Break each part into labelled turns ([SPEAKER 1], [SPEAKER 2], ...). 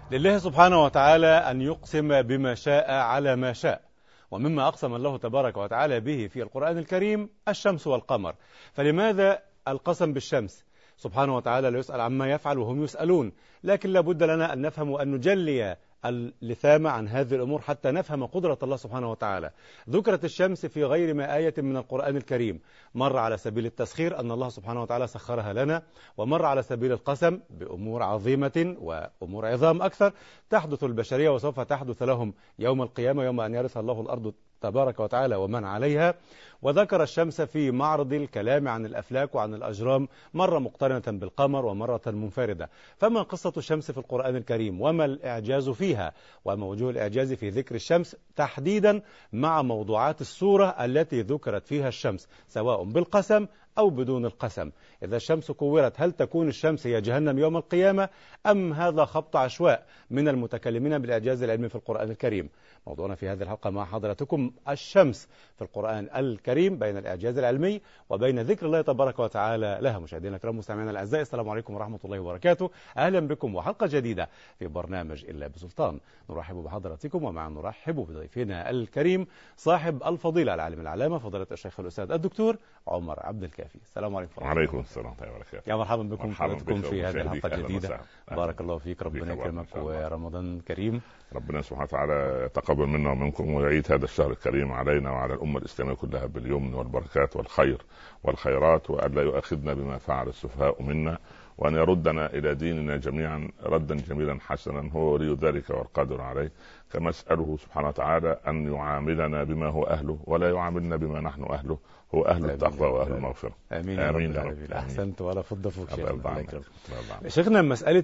[SPEAKER 1] لله سبحانه وتعالى أن يقسم بما شاء على ما شاء، ومما أقسم الله تبارك وتعالى به في القرآن الكريم الشمس والقمر. فلماذا القسم بالشمس؟ سبحانه وتعالى لا يسأل عما يفعل وهم يسألون، لكن لابد لنا أن نفهم وأن نجلي اللثام عن هذه الأمور حتى نفهم قدرة الله سبحانه وتعالى. ذكرت الشمس في غير ما آية من القرآن الكريم، مر على سبيل التسخير أن الله سبحانه وتعالى سخرها لنا، ومر على سبيل القسم بأمور عظيمة وأمور عظام أكثر تحدث البشرية وسوف تحدث لهم يوم القيامة، يوم أن يرث الله الأرض تبارك وتعالى ومن عليها. وذكر الشمس في معرض الكلام عن الأفلاك وعن الأجرام، مرة مقترنة بالقمر ومرة منفردة. فما قصة الشمس في القرآن الكريم وما الإعجاز فيها وما وجوه الإعجاز في ذكر الشمس تحديدا مع موضوعات السورة التي ذكرت فيها الشمس سواء بالقسم أو بدون القسم؟ إذا الشمس كورت هل تكون الشمس هي جهنم يوم القيامة أم هذا خبط عشواء من المتكلمين بالإعجاز العلمي في القرآن الكريم؟ موضوعنا في هذه الحلقة مع حضراتكم الشمس في القرآن الكريم بين الإعجاز العلمي وبين ذكر الله تبارك وتعالى لها. مشاهدينا الكرام مستمعينا الأعزاء، السلام عليكم ورحمة الله وبركاته. أهلا بكم وحلقة جديدة في برنامج إلا بسلطان. نرحب بحضراتكم ومع نرحب بضيفنا الكريم صاحب الفضيلة العالم العلامة فضيلة الشيخ الأستاذ الدكتور عمر عبد الكافي. السلام عليكم.
[SPEAKER 2] وعليكم السلام ورحمة الله وبركاته.
[SPEAKER 1] يا مرحبا بكم حضراتكم في هذه الحلقة الجديدة. بارك الله فيك، ربنا يكرمك ورمضان كريم.
[SPEAKER 2] ربنا سبحانه وتعالى يتقبل منا ومنكم ويعيد هذا الشهر الكريم علينا وعلى الأمة الإسلامية كلها باليمن والبركات والخير والخيرات، وأن لا يؤاخذنا بما فعل السفهاء منا، وأن يردنا إلى ديننا جميعا ردا جميلا حسنا، هو ولي ذلك والقادر عليه. كما أسأله سبحانه وتعالى أن يعاملنا بما هو أهله ولا يعاملنا بما نحن أهله، هو أهل التقوى وأهل المغفرة.
[SPEAKER 1] آمين يا
[SPEAKER 2] آمين
[SPEAKER 1] رب العالمين. أحسنت ولا فض فوق شيخنا. شيخنا، مسألة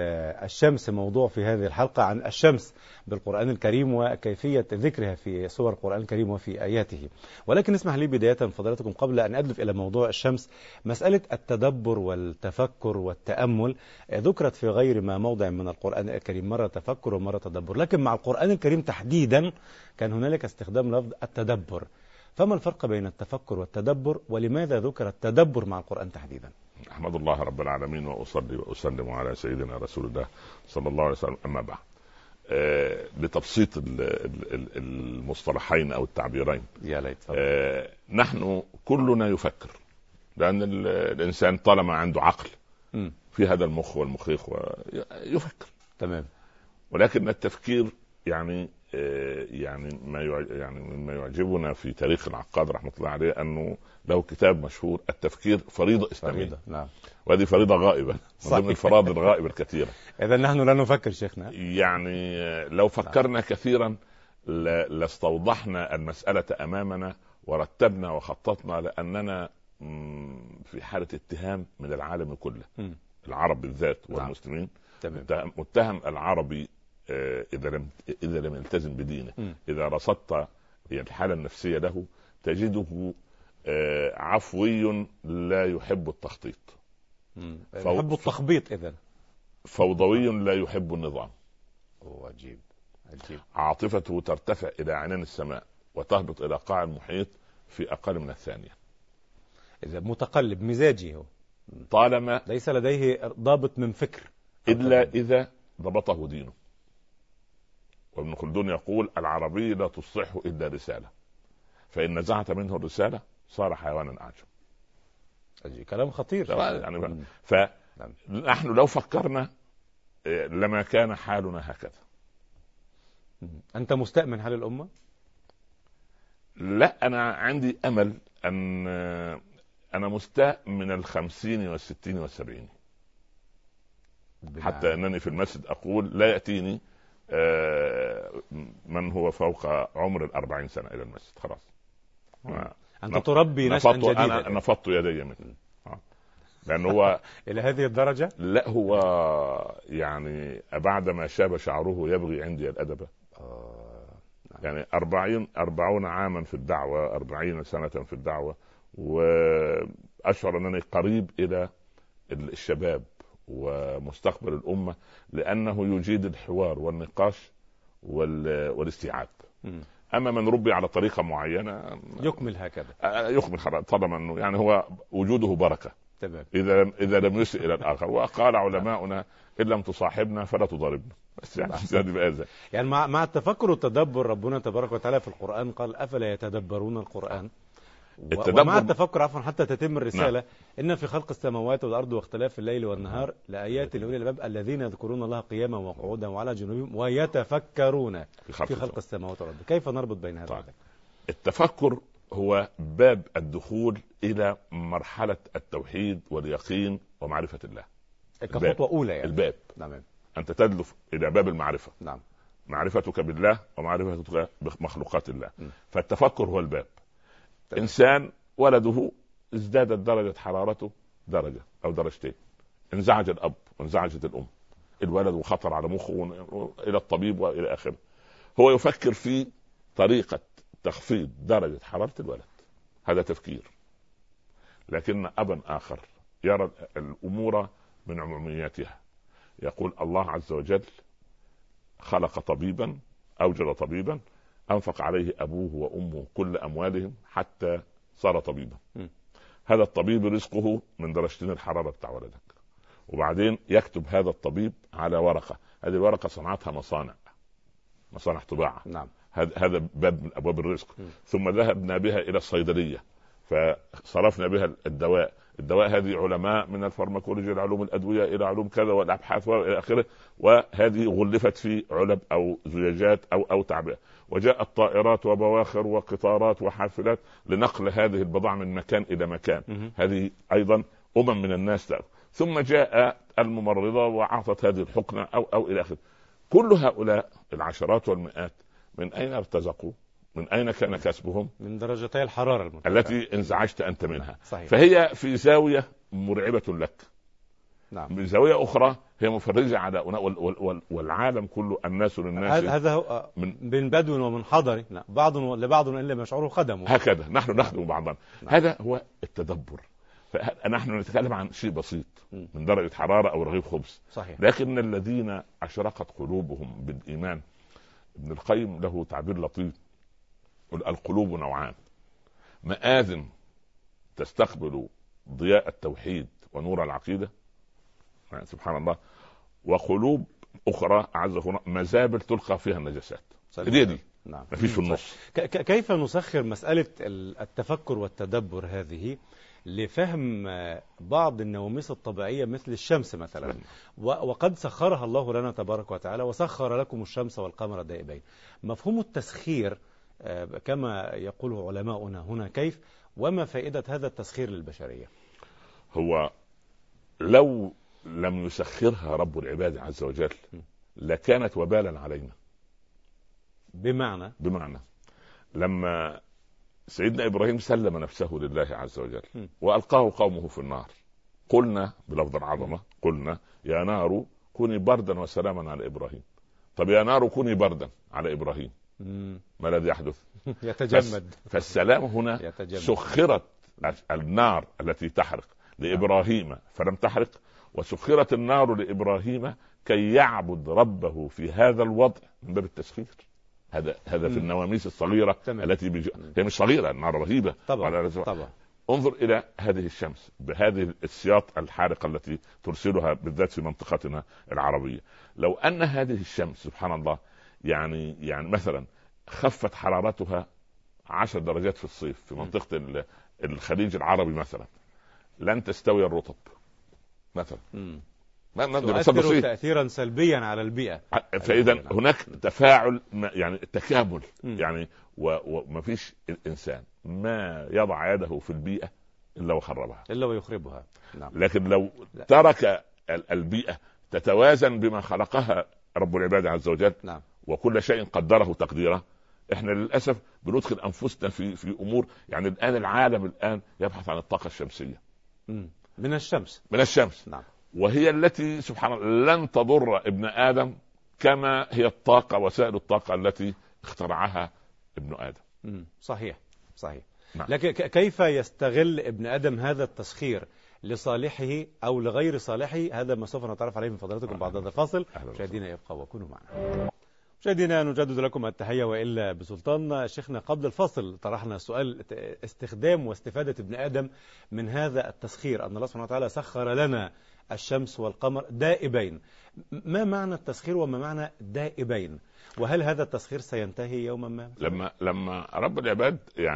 [SPEAKER 1] الشمس موضوع في هذه الحلقة عن الشمس بالقرآن الكريم وكيفية ذكرها في سور القرآن الكريم وفي آياته، ولكن اسمح لي بداية فضلاتكم قبل أن أدلف إلى موضوع الشمس مسألة التدبر والتفكر والتأمل ذكرت في غير ما موضع من القرآن الكريم، مرة تفكر ومرة تدبر، لكن مع القرآن الكريم تحديدا كان هنالك استخدام لفظ التدبر. فما الفرق بين التفكر والتدبر ولماذا ذكر التدبر مع القرآن تحديدا؟
[SPEAKER 2] أحمد الله رب العالمين وأصلي وأسلم على سيدنا رسول الله صلى الله عليه وسلم. أما بعد، لتبسيط المصطلحين أو التعبيرين،
[SPEAKER 1] يا ليت.
[SPEAKER 2] نحن كلنا يفكر، لأن الإنسان طالما عنده عقل في هذا المخ والمخيخ يفكر،
[SPEAKER 1] تمام.
[SPEAKER 2] ولكن التفكير يعني مما يعجبنا في تاريخ العقاد رحمة الله عليه أنه له كتاب مشهور التفكير فريضة إسلامية.
[SPEAKER 1] نعم.
[SPEAKER 2] وهذه فريضة غائبة من ضمن الفرائض الغائبة الكثيرة.
[SPEAKER 1] إذا نحن لا نفكر شيخنا،
[SPEAKER 2] يعني لو فكرنا كثيرا لاستوضحنا المسألة أمامنا ورتبنا وخططنا، لأننا في حالة اتهام من العالم كله، العرب بالذات والمسلمين. متهم العربي إذا لم يلتزم بدينه. إذا رصدت الحالة النفسية له تجده عفوي لا يحب التخطيط،
[SPEAKER 1] يحب التخبيط، إذن
[SPEAKER 2] فوضوي لا يحب النظام.
[SPEAKER 1] عجيب.
[SPEAKER 2] عاطفته ترتفع إلى عنان السماء وتهبط إلى قاع المحيط في أقل من الثانية.
[SPEAKER 1] إذا متقلب مزاجي هو،
[SPEAKER 2] طالما
[SPEAKER 1] ليس لديه ضابط من فكر
[SPEAKER 2] إلا إذا ضبطه دينه. وابن خلدون يقول العربي لا تصلحه إلا رسالة، فإن نزعت منه الرسالة صار حيوانا أعجب.
[SPEAKER 1] كلام خطير
[SPEAKER 2] يعني. فنحن لو فكرنا لما كان حالنا هكذا.
[SPEAKER 1] أنت مستأمن حال الأمة؟
[SPEAKER 2] لا، أنا عندي أمل أن أنا مستاء من 50 و60 و70، حتى أنني في المسجد أقول لا يأتيني من هو فوق عمر 40 سنة إلى المسجد. خلاص
[SPEAKER 1] أنت تربي نشأة جديدة.
[SPEAKER 2] أنا نفضت يدي منه، لأنه هو
[SPEAKER 1] إلى هذه الدرجة.
[SPEAKER 2] لا، هو يعني بعد ما شاب شعره يبغي عندي الأدب. يعني 40 عاما في الدعوة، 40 سنة في الدعوة، وأشعر أنني قريب إلى الشباب ومستقبل الأمة، لأنه يجيد الحوار والنقاش والاستيعاب. أما من ربي على طريقة معينة
[SPEAKER 1] يكمل هكذا،
[SPEAKER 2] يكمل طالما أنه يعني هو وجوده بركة.
[SPEAKER 1] تمام.
[SPEAKER 2] إذا لم يسئ إلى الآخر. وقال علماؤنا إن لم تصاحبنا فلا تضاربنا. بس
[SPEAKER 1] يعني مع التفكر والتدبر ربنا تبارك وتعالى في القرآن قال أفلا يتدبرون القرآن. ومع التفكر عفوا حتى تتم الرسالة. نعم. إن في خلق السماوات والأرض واختلاف الليل والنهار لآيات لأولي الألباب الذين يذكرون الله قياما وقعودا وعلى جنوبهم ويتفكرون في خلق السماوات والأرض. كيف نربط بين هذا وذاك؟
[SPEAKER 2] التفكر هو باب الدخول إلى مرحلة التوحيد واليقين ومعرفة الله
[SPEAKER 1] كخطوة أولى يعني.
[SPEAKER 2] الباب.
[SPEAKER 1] نعم.
[SPEAKER 2] أنت تدلف إلى باب المعرفة.
[SPEAKER 1] نعم.
[SPEAKER 2] معرفتك بالله ومعرفتك بمخلوقات الله. فالتفكر هو الباب. إنسان ولده ازدادت درجة حرارته درجة أو درجتين، انزعج الأب وانزعجت الأم، الولد وخطر على مخه إلى الطبيب وإلى آخره. هو يفكر في طريقة تخفيض درجة حرارة الولد، هذا تفكير. لكن أبا آخر يرى الأمور من عمومياتها، يقول الله عز وجل خلق طبيبا، أوجد طبيبا، أنفق عليه أبوه وأمه كل أموالهم حتى صار طبيبا. هذا الطبيب رزقه من درجتين الحرارة بتاع ولدك، وبعدين يكتب هذا الطبيب على ورقة، هذه الورقة صنعتها مصانع طباعة.
[SPEAKER 1] نعم.
[SPEAKER 2] هذا باب من أبواب الرزق. ثم ذهبنا بها إلى الصيدلية فصرفنا بها الدواء هذه علماء من الفارماكولوجيا العلوم الأدوية إلى علوم كذا والأبحاث وإلى آخره، وهذه غلفت في علب أو زجاجات أو تعبئة، وجاءت طائرات وبواخر وقطارات وحافلات لنقل هذه البضائع من مكان إلى مكان. هذه أيضا من الناس. ثم جاء الممرضة وأعطت هذه الحقنة أو إلى آخره. كل هؤلاء العشرات والمئات من أين ارتزقوا؟ من أين كان كسبهم؟
[SPEAKER 1] من درجتي الحرارة
[SPEAKER 2] التي انزعجت أنت منها.
[SPEAKER 1] صحيح.
[SPEAKER 2] فهي في زاوية مرعبة لك.
[SPEAKER 1] نعم.
[SPEAKER 2] من زاوية أخرى هي مفرجة على والعالم كله الناس للناس.
[SPEAKER 1] هذا هو من بدو ومن حضر. بعض لبعض إن لم يشعروا خدموا.
[SPEAKER 2] هكذا نحن نخدم بعضنا. نعم. هذا هو التدبر. فنحن نتكلم عن شيء بسيط من درجة حرارة أو رغيف خبز.
[SPEAKER 1] صحيح.
[SPEAKER 2] لكن الذين أشرقت قلوبهم بالإيمان، ابن القيم له تعبير لطيف، القلوب نوعان: مآذن تستقبل ضياء التوحيد ونور العقيدة، سبحان الله، وقلوب أخرى أعزكم مزابل تلقى فيها النجاسات. دي
[SPEAKER 1] نعم.
[SPEAKER 2] ما فيش في النص.
[SPEAKER 1] كيف نسخر مسألة التفكر والتدبر هذه لفهم بعض النواميس الطبيعية مثل الشمس مثلا، وقد سخرها الله لنا تبارك وتعالى، وسخر لكم الشمس والقمر دائبين. مفهوم التسخير كما يقوله علماؤنا هنا كيف، وما فائدة هذا التسخير للبشرية؟
[SPEAKER 2] هو لو لم يسخرها رب العباد عز وجل لكانت وبالا علينا. بمعنى لما سيدنا إبراهيم سلم نفسه لله عز وجل وألقاه قومه في النار، قلنا بلفظ العظمة، قلنا يا نار كوني بردا وسلاما على إبراهيم. طب يا نار كوني بردا على إبراهيم، ما الذي يحدث؟
[SPEAKER 1] يتجمد.
[SPEAKER 2] فالسلام هنا يتجمد. سخرت النار التي تحرق لإبراهيم فلم تحرق، وسخرت النار لإبراهيم كي يعبد ربه في هذا الوضع من باب التسخير. هذا في النواميس الصغيرة التي هي مش صغيرة، النار رهيبة
[SPEAKER 1] طبعا.
[SPEAKER 2] انظر إلى هذه الشمس بهذه السياط الحارقة التي ترسلها بالذات في منطقتنا العربية. لو أن هذه الشمس سبحان الله يعني مثلا خفت حرارتها 10 درجات في الصيف في منطقة الخليج العربي مثلا، لن تستوي الرطب مثلا،
[SPEAKER 1] تؤثر تأثيرا سلبيا على البيئة.
[SPEAKER 2] فإذا هناك تفاعل يعني تكامل يعني وما فيش الإنسان ما يضع يده في البيئة إلا وخربها
[SPEAKER 1] إلا ويخربها. نعم.
[SPEAKER 2] لكن لو ترك البيئة تتوازن بما خلقها رب العباد عز وجل،
[SPEAKER 1] نعم،
[SPEAKER 2] وكل شيء قدره تقديره، احنا للأسف بندخل أنفسنا في أمور. يعني الآن العالم الآن يبحث عن الطاقة الشمسية
[SPEAKER 1] من الشمس.
[SPEAKER 2] نعم. وهي التي سبحان الله لن تضر ابن آدم كما هي الطاقة وسائل الطاقة التي اخترعها ابن آدم.
[SPEAKER 1] صحيح.
[SPEAKER 2] نعم.
[SPEAKER 1] لكن كيف يستغل ابن آدم هذا التسخير لصالحه أو لغير صالحه؟ هذا ما سوف نتعرف عليه من فضلاتكم بعد هذا الفاصل. مشاهدينا يبقى وكونوا معنا. مشاهدينا نجدد لكم التحية وإلا بسلطان. شيخنا قبل الفصل طرحنا سؤال استخدام واستفادة ابن آدم من هذا التسخير، أن الله سبحانه وتعالى سخر لنا الشمس والقمر دائبين. ما معنى التسخير وما معنى دائبين؟ وهل هذا التسخير سينتهي يوما ما؟
[SPEAKER 2] لما رب العباد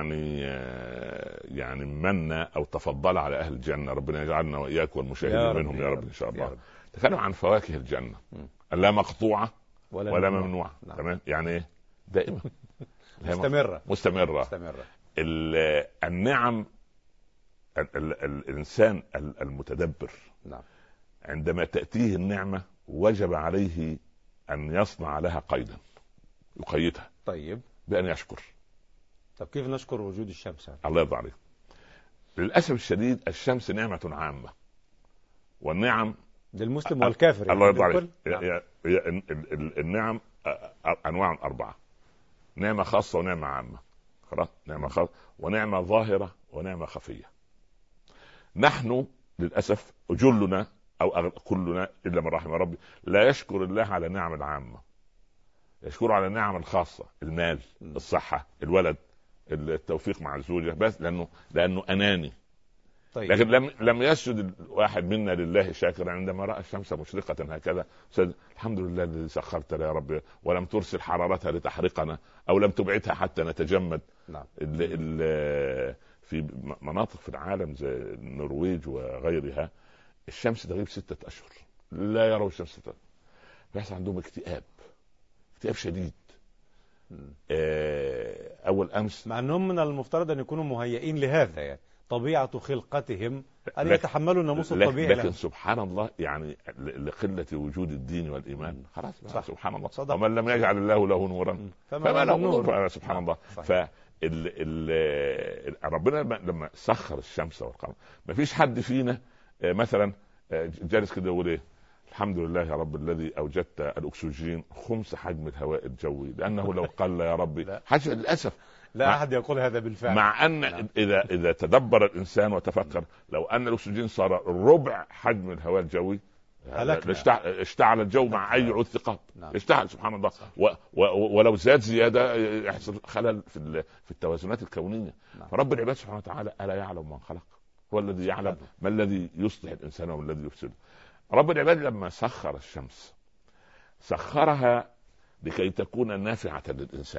[SPEAKER 2] يعني من أو تفضل على أهل الجنة، ربنا يجعلنا وإياك والمشاهدين منهم يا رب إن شاء الله. تكلم عن فواكه الجنة، لا مقطوعة ولا ممنوعة. نعم. تمام، يعني ايه؟ دائما مستمرة. النعم، الإنسان المتدبر، نعم، عندما تأتيه النعمة وجب عليه أن يصنع لها قيدا يقيدها.
[SPEAKER 1] طيب،
[SPEAKER 2] بأن يشكر.
[SPEAKER 1] طب كيف نشكر وجود الشمس؟
[SPEAKER 2] الله يرضى عليك. للأسف الشديد الشمس نعمة عامة، والنعم
[SPEAKER 1] للمسلم والكافر.
[SPEAKER 2] الله يرضى عليك. النعم أنواع 4: نعمة خاصة ونعمة عامة، خلاص، نعمة خاصة ونعمة ظاهرة ونعمة خفية. نحن للأسف جلنا أو كلنا إلا من رحم ربي لا يشكر الله على النعم العامة، يشكر على النعم الخاصة: المال، الصحة، الولد، التوفيق مع الزوجة، بس لأنه أناني. طيب. لكن لم يسجد واحد منا لله شاكرا عندما رأى الشمس مشرقة هكذا، الحمد لله الذي سخرتنا يا رب ولم ترسل حرارتها لتحرقنا أو لم تبعدها حتى نتجمد. نعم. في مناطق في العالم زي النرويج وغيرها الشمس تغيب 6 أشهر، لا يروا الشمس، بيحصل عندهم اكتئاب شديد. أول أمس،
[SPEAKER 1] مع أنهم من المفترض أن يكونوا مهيئين لهذا، يعني طبيعة خلقتهم أن يتحملوا الناموس الطبيعي.
[SPEAKER 2] لكن سبحان الله، يعني لقلة وجود الدين والإيمان خلاص. سبحان الله، ومن لم يجعل الله له نورا فما له نور. سبحان الله. ربنا لما سخر الشمس والقمر، ما فيش حد فينا مثلا جالس كده يقول ايه: الحمد لله يا رب الذي أوجدت الأكسجين 5 حجم الهواء الجوي، لأنه لو قل يا ربي حاجة. للأسف
[SPEAKER 1] لا أحد يقول هذا بالفعل.
[SPEAKER 2] مع أن إذا تدبر الإنسان وتفكر، لو أن الأكسجين صار ربع حجم الهواء الجوي اشتعل الجو مع أي عود ثقاب. اشتعل سبحان الله. ولو زاد زيادة يحصل خلل في التوازنات الكونية. فرب العباد سبحانه وتعالى ألا يعلم من خلق؟ هو الذي يعلم ما الذي يصلح الإنسان وما الذي يفسده. رب العباد لما سخر الشمس سخرها لكي تكون نافعة للإنسان،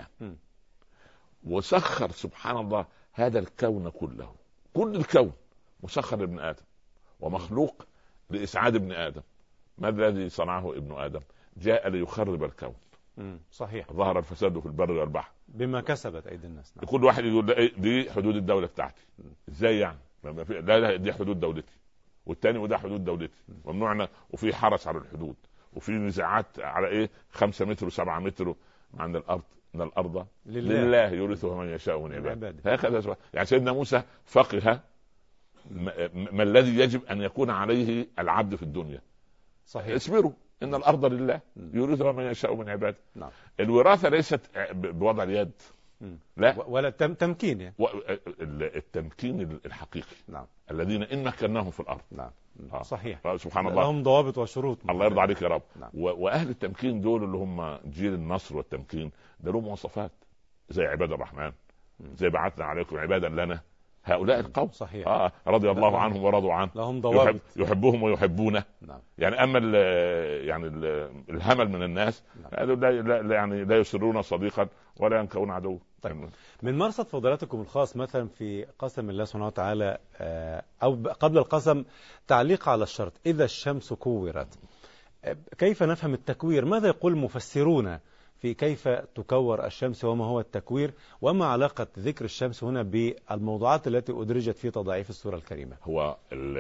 [SPEAKER 2] وسخر سبحان الله هذا الكون كله، كل الكون مسخر لابن آدم ومخلوق لإسعاد ابن آدم. ما الذي صنعه ابن آدم؟ جاء ليخرب الكون.
[SPEAKER 1] صحيح.
[SPEAKER 2] ظهر الفساد في البر والبحر
[SPEAKER 1] بما كسبت أيدي الناس.
[SPEAKER 2] كل واحد يقول دي حدود الدولة بتاعتي. ازاي يعني؟ لا دي حدود دولتي، والتاني وده حدود دولتي، ممنوعنا، وفي حرس على الحدود، وفي نزاعات على 5 متر و7 متر عن الأرض. ان الارض لله يورثها من يشاء من عباده. هكذا يعني سيدنا موسى فقه ما الذي يجب ان يكون عليه العبد في الدنيا.
[SPEAKER 1] صحيح.
[SPEAKER 2] اصبروا ان الارض لله يورثها من يشاء من عباده.
[SPEAKER 1] نعم.
[SPEAKER 2] الوراثه ليست بوضع اليد، لا،
[SPEAKER 1] ولا تمكين، يعني
[SPEAKER 2] التمكين الحقيقي.
[SPEAKER 1] نعم.
[SPEAKER 2] الذين ان مكناهم في الارض.
[SPEAKER 1] نعم. صحيح.
[SPEAKER 2] سبحان الله،
[SPEAKER 1] لهم ضوابط وشروط.
[SPEAKER 2] الله يرضى عليك يا رب.
[SPEAKER 1] نعم.
[SPEAKER 2] واهل التمكين دول اللي هم جيل النصر والتمكين، ده لهم مواصفات زي عباد الرحمن، زي بعثنا عليكم عبادا لنا. هؤلاء القوم
[SPEAKER 1] صحيح.
[SPEAKER 2] رضي الله عنهم ورضوا عنه،
[SPEAKER 1] لهم ضوابط،
[SPEAKER 2] يحبهم ويحبونه.
[SPEAKER 1] نعم.
[SPEAKER 2] يعني اما الهمل من الناس، يعني لا يسرون صديقا ولا ينكون عدو.
[SPEAKER 1] طيب. من مرصد فضيلتكم الخاص مثلا في قسم الله سبحانه وتعالى، او قبل القسم، تعليق على الشرط: اذا الشمس كورت، كيف نفهم التكوير؟ ماذا يقول المفسرون في كيف تكور الشمس وما هو التكوير، وما علاقة ذكر الشمس هنا بالموضوعات التي أدرجت في تضعيف السورة الكريمة؟
[SPEAKER 2] هو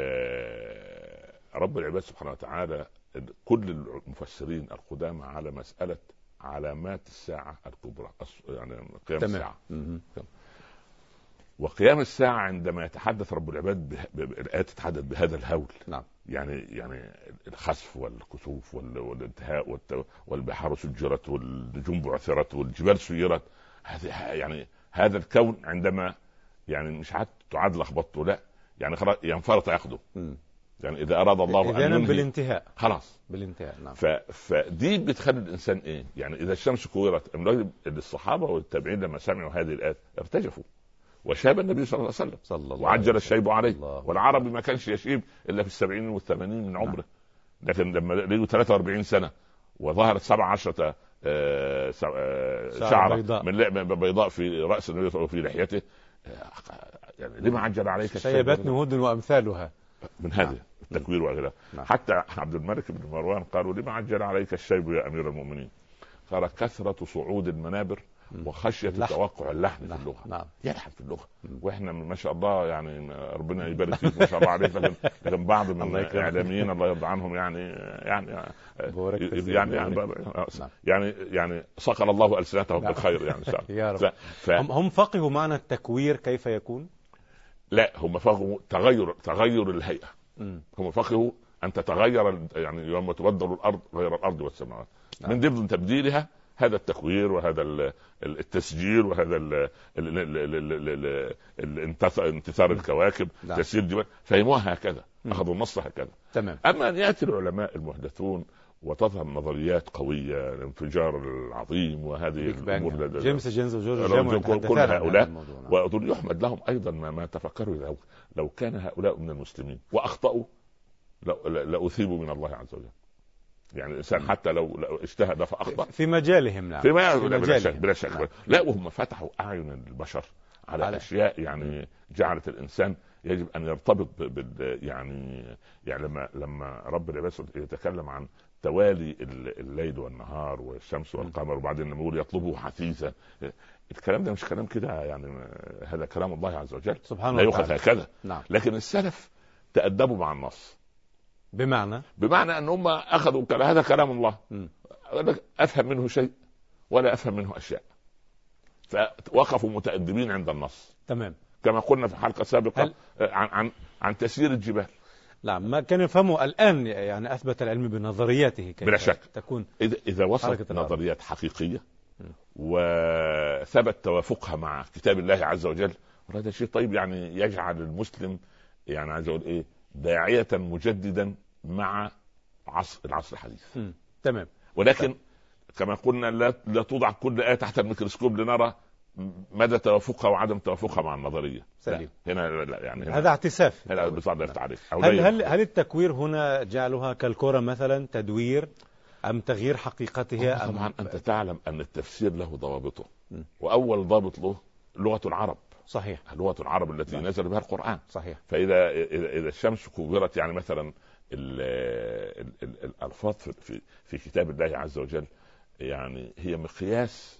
[SPEAKER 2] رب العباد سبحانه وتعالى كل المفسرين القدامى على مسألة علامات الساعة الكبرى، يعني قيام الساعة. وقيام الساعة عندما يتحدث رب العباد الآيات تتحدث بهذا الهول.
[SPEAKER 1] نعم.
[SPEAKER 2] يعني الخسف والكسوف والانتهاء والبحار سجرت والنجوم بعثرت والجبال سيرت. يعني هذا الكون، عندما يعني مش تعاد لخبطته، لا، يعني خلاص ينفرط ياخده. يعني اذا اراد الله ان ينهي
[SPEAKER 1] بالانتهاء
[SPEAKER 2] خلاص
[SPEAKER 1] بالانتهاء. نعم.
[SPEAKER 2] فدي بتخلي الانسان ايه يعني اذا الشمس كورت. الصحابه والتابعين لما سمعوا هذه الايات ارتجفوا، وشاب النبي صلى الله عليه وسلم وعجل الشيب عليه. والعربي ما كانش يشيب الا في 70 والثمانين من عمره. لكن لما لقوا 43 سنه وظهرت 17 شعره من بيضاء في راس النبي وفي لحيته، يعني لما عجل عليك
[SPEAKER 1] شيبتني هود وامثالها
[SPEAKER 2] من هذا التكوير وغيره. حتى عبد الملك بن مروان قالوا لما عجل عليك الشيب يا امير المؤمنين؟ قال كثرة صعود المنابر وخشية توقع اللحن في اللغة. يلحن في اللغة، واحنا ما شاء الله يعني ربنا يبارك فيك ما شاء الله عليك. لكن بعض من الاعلاميين الله يرضى عنهم يعني صقل الله ألسنتهم بالخير يعني
[SPEAKER 1] يا رب. هم فقهوا معنى التكوير كيف يكون؟
[SPEAKER 2] لا، هم فقهوا تغير الهيئة. هم فقهوا ان تتغير، يعني يوم تبدل الارض غير الارض والسماوات. من ضمن تبديلها هذا التكوير وهذا التسجيل وهذا انتثار الكواكب، تسيير الجبال. فهموها هكذا، اخذوا النص هكذا.
[SPEAKER 1] تمام.
[SPEAKER 2] اما ان ياتي العلماء المحدثون وتظهر نظريات قويه، الانفجار العظيم وهذه الامور،
[SPEAKER 1] جيمس جينز وجورج
[SPEAKER 2] كل هؤلاء، وأظن يحمد لهم ايضا ما تفكروا لو كان هؤلاء من المسلمين واخطاوا لأثيبوا من الله عز وجل. يعني الانسان حتى لو اجتهد فاخطا
[SPEAKER 1] في مجالهم. نعم.
[SPEAKER 2] في مجالهم بلا شك. لا، وهم فتحوا اعين البشر على اشياء يعني جعلت الانسان يجب ان يرتبط يعني لما رب العباد يتكلم عن توالي الليل والنهار والشمس والقمر، وبعدين لما يقول يطلبه حثيثا، الكلام ده مش كلام كده، يعني هذا كلام الله عز وجل سبحانه لا يؤخذ هكذا.
[SPEAKER 1] نعم.
[SPEAKER 2] لكن السلف تأدبوا مع النص،
[SPEAKER 1] بمعنى
[SPEAKER 2] ان هم اخذوا هذا كلام الله، افهم منه شيء ولا افهم منه اشياء، فوقفوا متأدبين عند النص.
[SPEAKER 1] تمام.
[SPEAKER 2] كما قلنا في حلقة سابقة عن تسيير الجبال.
[SPEAKER 1] لا، ما كان يفهموا الآن، يعني أثبت العلم بنظرياته كيف
[SPEAKER 2] بلا شك
[SPEAKER 1] تكون
[SPEAKER 2] إذا وصلت نظريات حقيقية وثبت توافقها مع كتاب الله عز وجل، هذا شيء طيب، يعني يجعل المسلم يعني عايز اقول ايه داعية مجددا مع العصر الحديث.
[SPEAKER 1] تمام.
[SPEAKER 2] ولكن كما قلنا لا توضع كل آية تحت الميكروسكوب لنرى مدى توافقها وعدم توافقها مع النظرية.
[SPEAKER 1] سليم.
[SPEAKER 2] يعني
[SPEAKER 1] هذا اعتساف. هل التكوير هنا جعلها كالكرة مثلا تدوير أم تغيير حقيقتها؟
[SPEAKER 2] طبعا أنت تعلم أن التفسير له ضوابطه، وأول ضابط له لغة العرب.
[SPEAKER 1] صحيح.
[SPEAKER 2] لغة العرب التي نزل بها القرآن.
[SPEAKER 1] صحيح.
[SPEAKER 2] فإذا الشمس كورت، يعني مثلا الألفاظ في كتاب الله عز وجل يعني هي مقياس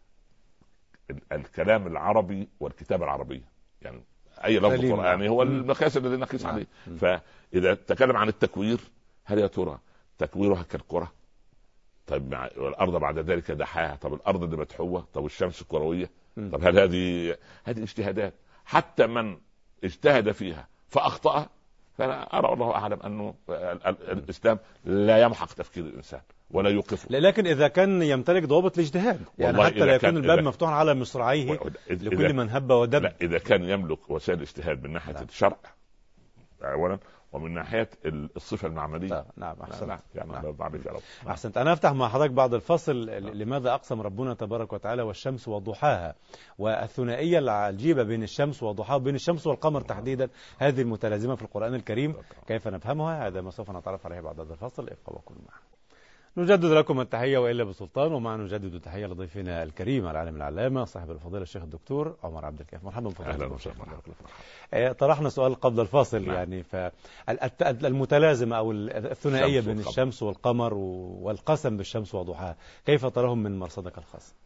[SPEAKER 2] الكلام العربي والكتابة العربية، يعني أي لفظ قرآني هو المقياس الذي نقيس عليه. فإذا تكلم عن التكوير، هل يا ترى تكويرها كالكرة؟ طيب الأرض بعد ذلك دحاها، طب الأرض اللي مدحوة، طب الشمس الكروية. طب هل هذه اجتهادات؟ حتى من اجتهد فيها فأخطأ، فأنا أرى الله أعلم أنه الإسلام لا يمحق تفكير الإنسان ولا يوقفه.
[SPEAKER 1] لكن إذا كان يمتلك ضوابط الاجتهاد، يعني حتى لا يكون الباب مفتوح على مصراعيه لكل من هب ودب.
[SPEAKER 2] لا، إذا كان يملك وسائل الاجتهاد من ناحية الشرع أولا، ومن ناحية الصفة المعملية.
[SPEAKER 1] نعم. أحسنت.
[SPEAKER 2] أحسنت.
[SPEAKER 1] أنا أفتح مع حضرتك بعد الفصل لماذا أقسم ربنا تبارك وتعالى والشمس وضحاها، والثنائية العجيبة بين الشمس وضحاها وبين الشمس والقمر تحديدا، هذه المتلازمة في القرآن الكريم كيف نفهمها؟ هذا ما سوف نتعرف عليه بعد هذا الفصل. ابقوا وكونوا معنا. نجدد لكم التحية وإلا بسلطان، ومع نجدد التحية لضيفنا الكريم العالم العلامة صاحب الفضيلة الشيخ الدكتور عمر عبد الكافي. مرحبا بفضيلة. طرحنا سؤال قبل الفاصل. يعني فالمتلازمة أو الثنائية بين الشمس والقمر والقسم بالشمس وضحاها، كيف تراهم من مرصدك الخاص؟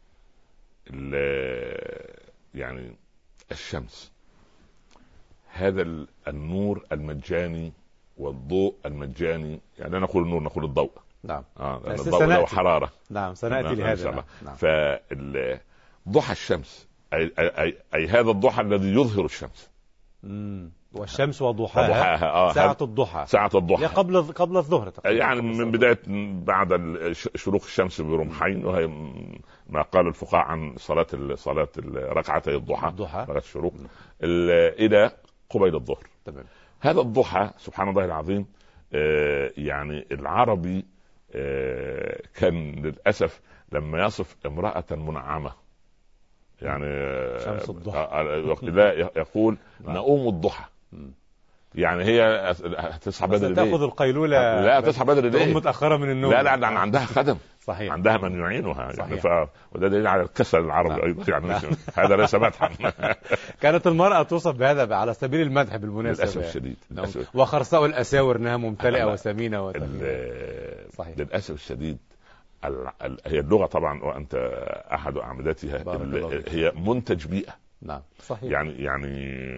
[SPEAKER 2] يعني الشمس هذا النور المجاني والضوء المجاني، يعني لا نقول النور، نقول الضوء.
[SPEAKER 1] نعم.
[SPEAKER 2] الضوء له حرارة.
[SPEAKER 1] نعم، سنأتي لهذا.
[SPEAKER 2] نعم. فضحى الشمس أي هذا الضحى الذي يظهر الشمس.
[SPEAKER 1] والشمس وضحاها. ساعة الضحى قبل الظهر تقريبا،
[SPEAKER 2] يعني من بداية بعد شروق الشمس برمحين، وهي ما قال الفقهاء عن صلاة ركعتي الضحى، ركعة الشروق، إلى قبيل الظهر.
[SPEAKER 1] تمام.
[SPEAKER 2] هذا الضحى سبحان الله العظيم. يعني العربي كان للأسف لما يصف امرأة منعمة يعني
[SPEAKER 1] شمس الضحى
[SPEAKER 2] لا يقول نؤوم الضحى. يعني هي تصحى بدري،
[SPEAKER 1] تاخذ القيلولة،
[SPEAKER 2] لا تصحى بدري ليه؟
[SPEAKER 1] متأخرة من النوم.
[SPEAKER 2] لا عندها خدم.
[SPEAKER 1] صحيح.
[SPEAKER 2] عندها من يعينها يعني وده دليل على الكسل العربي ايضا يعني هذا ليس مدحا.
[SPEAKER 1] كانت المرأة توصف بهذا على سبيل المدح بالمناسبة
[SPEAKER 2] للأسف الشديد.
[SPEAKER 1] وخرصاء الأساور انها ممتلئة وسمينة
[SPEAKER 2] صحيح. للأسف الشديد هي اللغة طبعا وانت احد اعمدتها هي منتج بيئة.
[SPEAKER 1] نعم صحيح.
[SPEAKER 2] يعني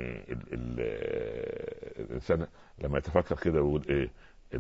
[SPEAKER 2] الانسان لما يتفكر كده يقول ايه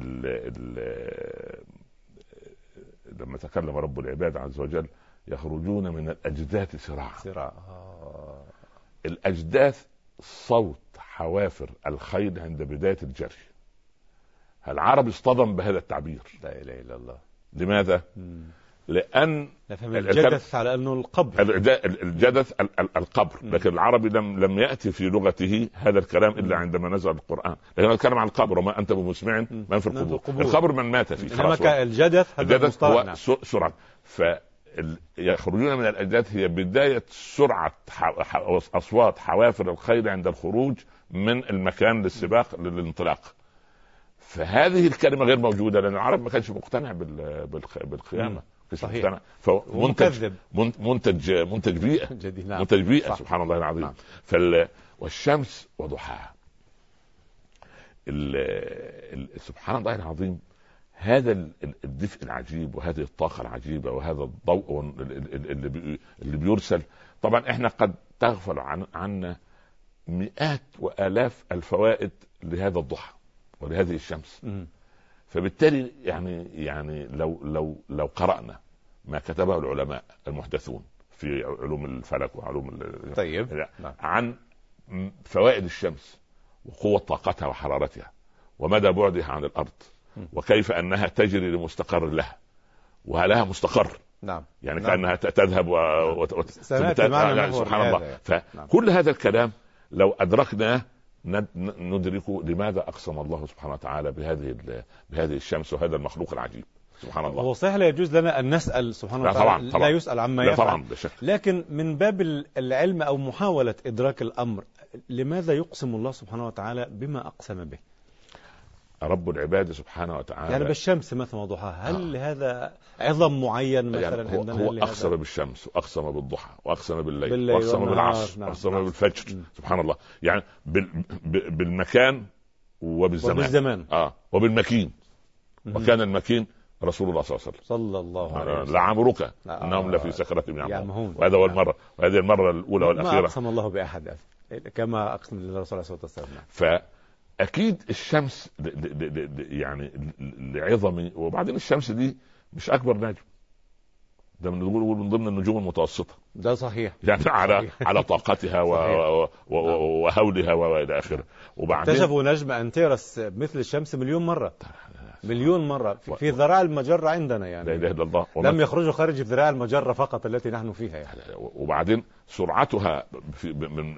[SPEAKER 2] لما تكلم رب العباد عز وجل يخرجون من الأجداث سراعا. الأجداث صوت حوافر الخيل عند بداية الجري. العرب اصطدم بهذا التعبير.
[SPEAKER 1] لا إله إلا الله.
[SPEAKER 2] لماذا؟ لأن
[SPEAKER 1] الجدث على أنه القبر.
[SPEAKER 2] الجدث القبر. لكن العربي لم يأتي في لغته هذا الكلام إلا عندما نزل القرآن. لأنه نتكلم عن القبر وما أنت بمسمع من في القبور. القبر من مات فيه.
[SPEAKER 1] إنما الجدث
[SPEAKER 2] هو سرعة. فيخرجون من الأجداث هي بداية سرعة أصوات حوافر الخيل عند الخروج من المكان للسباق للانطلاق. فهذه الكلمة غير موجودة لأن العرب ما كانش مقتنع بالقيامة.
[SPEAKER 1] صحيح.
[SPEAKER 2] منتج بيئة.
[SPEAKER 1] نعم.
[SPEAKER 2] منتج بيئة. سبحان الله العظيم. نعم. والشمس وضحاها. سبحان الله العظيم. هذا الدفء العجيب وهذه الطاقة العجيبة وهذا الضوء اللي بيرسل. طبعا احنا قد تغفل عنا مئات وآلاف الفوائد لهذا الضحى ولهذه الشمس. فبالتالي يعني لو قرأنا ما كتبه العلماء المحدثون في علوم الفلك وعلوم
[SPEAKER 1] طيب.
[SPEAKER 2] عن فوائد الشمس وقوة طاقتها وحرارتها ومدى بعدها عن الأرض وكيف أنها تجري لمستقر لها ولها مستقر.
[SPEAKER 1] نعم.
[SPEAKER 2] يعني كأنها تذهب سبحان الله. فكل
[SPEAKER 1] نعم.
[SPEAKER 2] هذا الكلام لو أدركناه ندرك لماذا أقسم الله سبحانه وتعالى بهذه الشمس وهذا المخلوق العجيب. سبحان الله.
[SPEAKER 1] هو صحيح لا يجوز لنا أن نسأل سبحانه وتعالى.
[SPEAKER 2] طبعاً.
[SPEAKER 1] لا يسأل عما يفعل.
[SPEAKER 2] طبعا بشكل.
[SPEAKER 1] لكن من باب العلم أو محاولة إدراك الأمر، لماذا يقسم الله سبحانه وتعالى بما أقسم به؟
[SPEAKER 2] رب العباد سبحانه وتعالى
[SPEAKER 1] يعني بالشمس مثلا وضحاها، هل هذا عظم معين مثلا
[SPEAKER 2] يعني
[SPEAKER 1] عندنا؟
[SPEAKER 2] هو أقسم بالشمس وأقسم بالضحى وأقسم بالليل وأقسم بالعصر وأقسم بالفجر. سبحان الله. يعني بالمكان وبالزمان. وبالمكين. وكان المكين رسول الله صلى الله عليه وسلم.
[SPEAKER 1] صلى الله عليه وسلم.
[SPEAKER 2] لعمرك انهم لفي سكرة يعمهون. وهذا هو المرة وهذه المرة الأولى والأخيرة.
[SPEAKER 1] ما أقسم الله بأحد كما أقسم للرسول صلى الله عليه وسلم.
[SPEAKER 2] فأكيد الشمس يعني لعظم. وبعدين الشمس دي مش أكبر نجم، ده من ضمن النجوم المتوسطة.
[SPEAKER 1] ده صحيح.
[SPEAKER 2] يعني على طاقتها وهولها وإلى آخره. وبعدين
[SPEAKER 1] اكتشفوا نجم أنتيرس مثل الشمس مليون مرة في ذراع المجرة عندنا. يعني
[SPEAKER 2] لا إله إلا الله.
[SPEAKER 1] لم يخرجوا خارج ذراع المجرة فقط التي نحن فيها يعني.
[SPEAKER 2] وبعدين سرعتها من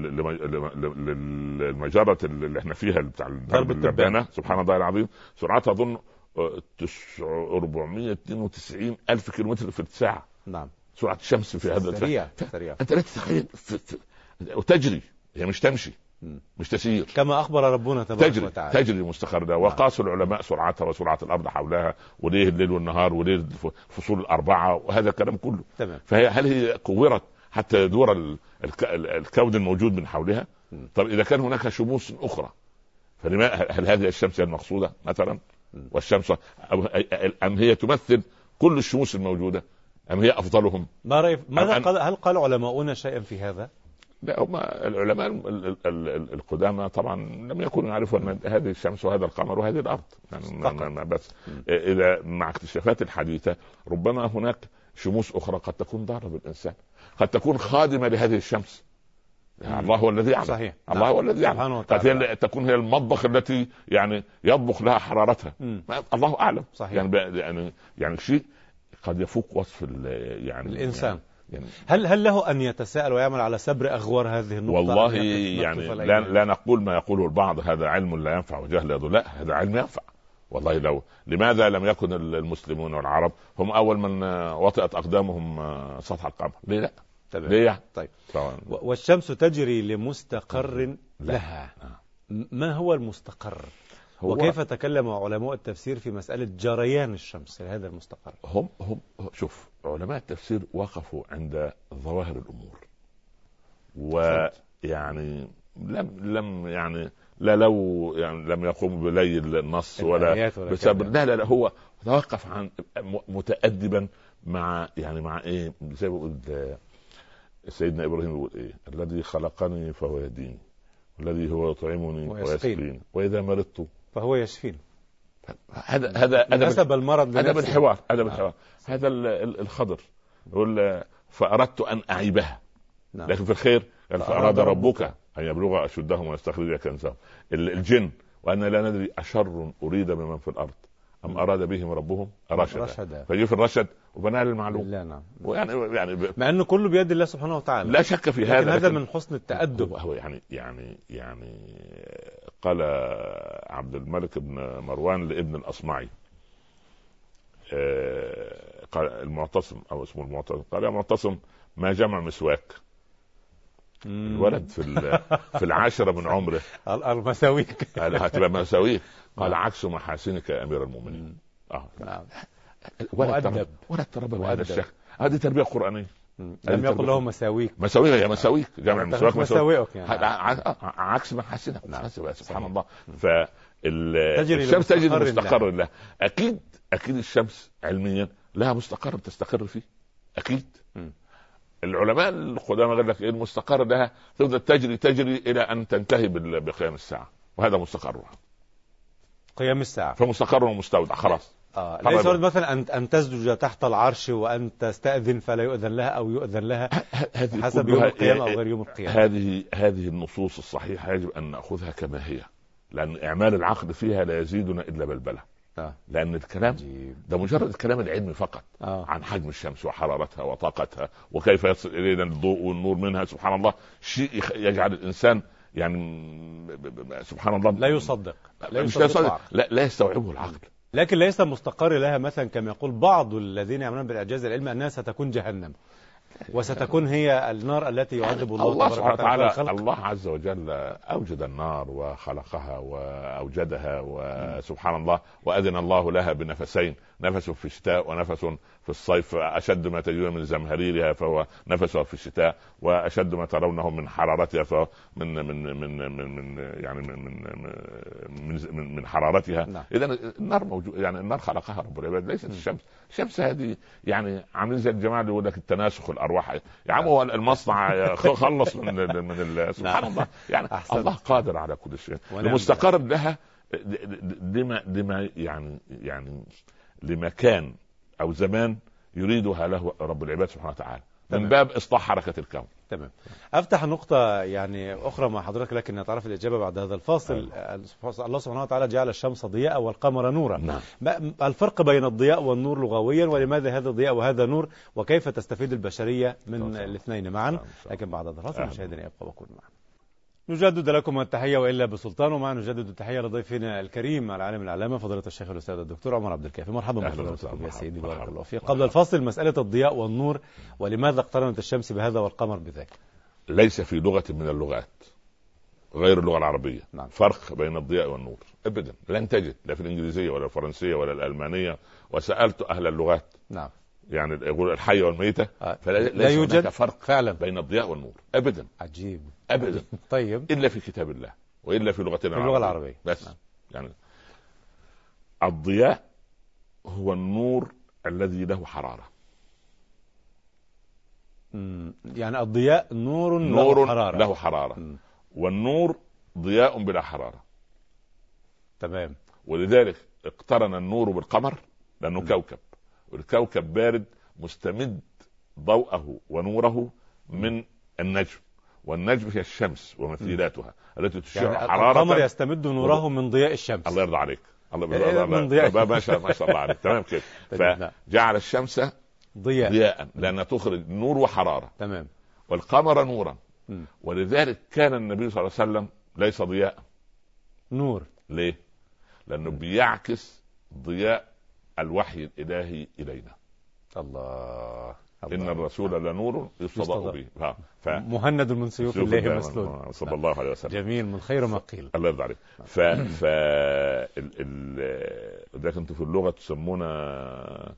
[SPEAKER 2] المجرة اللي احنا فيها بتاع درب التبانة. سبحان الله العظيم. سرعتها أظن 492 ألف كيلومتر في الساعة.
[SPEAKER 1] نعم.
[SPEAKER 2] سرعة الشمس في هذا
[SPEAKER 1] سريع.
[SPEAKER 2] أنت لا تتخيل وتجري. هي مش تمشي، مش تسير،
[SPEAKER 1] كما أخبر ربنا تبارك وتعالى.
[SPEAKER 2] تجري مستقرة. وقاسوا العلماء سرعتها وسرعة الأرض حولها وليه الليل والنهار وليه الفصول الأربعة وهذا الكلام كله.
[SPEAKER 1] تمام.
[SPEAKER 2] هل هي كورت حتى يدور الكون الموجود من حولها؟ طب إذا كان هناك شموس أخرى هل هذه الشمس هي المقصودة مثلا؟ والشمس أم هي تمثل كل الشموس الموجودة أم هي أفضلهم؟
[SPEAKER 1] هل قال علماؤنا شيئا في هذا؟
[SPEAKER 2] لا، هم العلماء القدامى طبعا لم يكونوا يعرفوا ان هذه الشمس وهذا القمر وهذه الارض يعني بس اذا مع اكتشافات الحديثه ربما هناك شموس اخرى قد تكون ضاره بالانسان، قد تكون خادمه لهذه الشمس. الله هو الذي يعلم.
[SPEAKER 1] صحيح.
[SPEAKER 2] الله هو الذي يعلم. قد تكون هي المطبخ التي يعني يطبخ لها حرارتها. الله اعلم.
[SPEAKER 1] صحيح.
[SPEAKER 2] يعني شيء قد يفوق وصف يعني
[SPEAKER 1] الانسان. يعني هل له أن يتساءل ويعمل على سبر أغوار هذه النقطة؟
[SPEAKER 2] والله يعني لا نقول ما يقوله البعض هذا علم لا ينفع وجهل يضل، لا، هذا علم ينفع والله. لماذا لم يكن المسلمون والعرب هم أول من وطئت أقدامهم سطح القمر؟ ليه لا؟ ليه؟
[SPEAKER 1] طيب. والشمس تجري لمستقر لها. ما هو المستقر؟ وكيف تكلم علماء التفسير في مسألة جريان الشمس لهذا المستقر؟
[SPEAKER 2] هم شوف، علماء التفسير وقفوا عند ظواهر الأمور، ويعني لم يعني لو يعني لم يقوم بلي النص ولا بسبب لا هو توقف عن متأدبا مع ايه، زي ما قلت سيدنا ابراهيم يقول ايه: الذي خلقني فهو يهديني، الذي هو يطعمني ويسقيني، واذا مرضت
[SPEAKER 1] فهو يشفيني.
[SPEAKER 2] هذا
[SPEAKER 1] نسب المرض
[SPEAKER 2] هذا بالحوار، هذا الخضر يقول فأردت أن أعيبها. نعم. لكن في الخير فأراد ربك أن يبلغ أشدهم ويستخرج كنزهم. الجن وأن لا ندري أشر أريد بمن في الأرض أم أراد بهم ربهم رشدا، فيجي في الرشد وبنال المعلوم.
[SPEAKER 1] نعم.
[SPEAKER 2] يعني
[SPEAKER 1] مع أنه كله بيد الله سبحانه وتعالى،
[SPEAKER 2] لا شك في هذا،
[SPEAKER 1] هذا من حسن التأدب.
[SPEAKER 2] هو يعني قال عبد الملك بن مروان لابن الأصمعي، قال المعتصم أو اسمه المعتصم، قال يا معتصم ما جمع مسواك؟ الولد في العاشرة من عمره
[SPEAKER 1] المساويك
[SPEAKER 2] هتبقى مساويك. قال عكس محاسنك يا أمير المؤمنين.
[SPEAKER 1] نعم.
[SPEAKER 2] ولا تربى بهذا الشكل، هذه تربية قرآنية.
[SPEAKER 1] لم يقل له مساويك
[SPEAKER 2] يا مساويك، جمع مسواك
[SPEAKER 1] مساويك يعني.
[SPEAKER 2] عكس محاسنك. سبحان الله. الشمس تجري مستقر لها. أكيد الشمس علميا لها مستقر تستقر فيه، أكيد. العلماء القدامى قال لك المستقر لها تفضل تجري إلى أن تنتهي بقيام الساعة، وهذا مستقرها
[SPEAKER 1] قيام الساعة،
[SPEAKER 2] فمستقر ومستودع خلاص.
[SPEAKER 1] ليس مثلا أن تسجد تحت العرش وأن تستأذن فلا يؤذن لها أو يؤذن لها حسب يوم القيامة أو غير يوم القيامة.
[SPEAKER 2] هذه النصوص الصحيحة يجب أن نأخذها كما هي، لأن إعمال العقل فيها لا يزيدنا إلا بلبلة. لأن الكلام ده مجرد الكلام العلمي فقط عن حجم الشمس وحرارتها وطاقتها وكيف يصل إلينا الضوء والنور منها، سبحان الله، شيء يجعل الإنسان يعني سبحان الله
[SPEAKER 1] لا يصدق
[SPEAKER 2] لا يستوعبه العقل.
[SPEAKER 1] لكن ليس مستقر لها مثلا كما يقول بعض الذين يعملون بالإعجاز العلمي أنها ستكون جهنم وستكون هي النار التي يعذب الله
[SPEAKER 2] سبحانه وتعالى. الله عز وجل أوجد النار وخلقها وأوجدها، وسبحان الله، وأذن الله لها بنفسين، نفس في الشتاء ونفس في الصيف، أشد ما تجدون من زمهريرها فهو نفسها في الشتاء، وأشد ما ترونه من حرارتها فهو من حرارتها. إذا النار موجود، يعني النار خلقها رب العباد، ليست الشمس هذه يعني عاملين زي الجماعة اللي يقول لك التناسخ الأرواح. يا عم هو المصنع خلص من سبحان الله، يعني أحسن. الله قادر على كل شيء. المستقر لها لما يعني لمكان أو زمان يريدها له رب العباد سبحانه وتعالى، من باب إصلاح حركة الكون.
[SPEAKER 1] تمام. أفتح نقطة يعني أخرى مع حضرتك، لكن نتعرف الإجابة بعد هذا الفاصل. الله سبحانه وتعالى جعل الشمس ضياء والقمر نورا.
[SPEAKER 2] نعم.
[SPEAKER 1] الفرق بين الضياء والنور لغويا، ولماذا هذا ضياء وهذا نور، وكيف تستفيد البشرية من الاثنين معا؟ لكن بعد هذا الفاصل مشاهدينا يبقى وكون معنا. نجدد لكم التحية وإلا بسلطان، ومع نجدد التحية لضيفنا الكريم العالم العلامة فضيلة الشيخ الأستاذ الدكتور عمر عبد الكافي. مرحبا بحضرتكم يا سيدي، بارك الله فيك. قبل الفاصل مسألة الضياء والنور، ولماذا اقترنت الشمس بهذا والقمر بذاك؟
[SPEAKER 2] ليس في لغة من اللغات غير اللغة العربية فرق بين الضياء والنور أبدا، لن تجد لا في الإنجليزية ولا الفرنسية ولا الألمانية. وسألت أهل اللغات يعني يقول الحي والميتة،
[SPEAKER 1] لا يوجد
[SPEAKER 2] فرق فعلا بين الضياء والنور أبدا.
[SPEAKER 1] عجيب.
[SPEAKER 2] أبدا.
[SPEAKER 1] طيب.
[SPEAKER 2] إلا في كتاب الله وإلا في لغتنا
[SPEAKER 1] اللغة العربية
[SPEAKER 2] بس. يعني الضياء هو النور الذي له حرارة.
[SPEAKER 1] يعني الضياء نور
[SPEAKER 2] له حرارة. والنور ضياء بلا حرارة.
[SPEAKER 1] تمام.
[SPEAKER 2] ولذلك اقترن النور بالقمر لأنه كوكب، والكوكب بارد مستمد ضوءه ونوره من النجم، والنجم هي الشمس ومثيلاتها التي تشع يعني حرارة.
[SPEAKER 1] القمر يستمد نوره من ضياء الشمس.
[SPEAKER 2] الله يرضى عليك.
[SPEAKER 1] من ضياء
[SPEAKER 2] ما شاء الله عليك. تمام كده. فجعل الشمس ضياء لأنها تخرج نور وحرارة.
[SPEAKER 1] تمام.
[SPEAKER 2] والقمر نورا. ولذلك كان النبي صلى الله عليه وسلم ليس ضياء،
[SPEAKER 1] نور.
[SPEAKER 2] ليه؟ لأنه بيعكس ضياء الوحي الإلهي إلينا.
[SPEAKER 1] الله.
[SPEAKER 2] إن الرسول لنور يستضاء به.
[SPEAKER 1] مهند من سيوف الله مسلول
[SPEAKER 2] صلى الله عليه وسلم.
[SPEAKER 1] جميل، من خير ما قيل.
[SPEAKER 2] الله يرضى عليك. ده كنت في اللغة تسمونها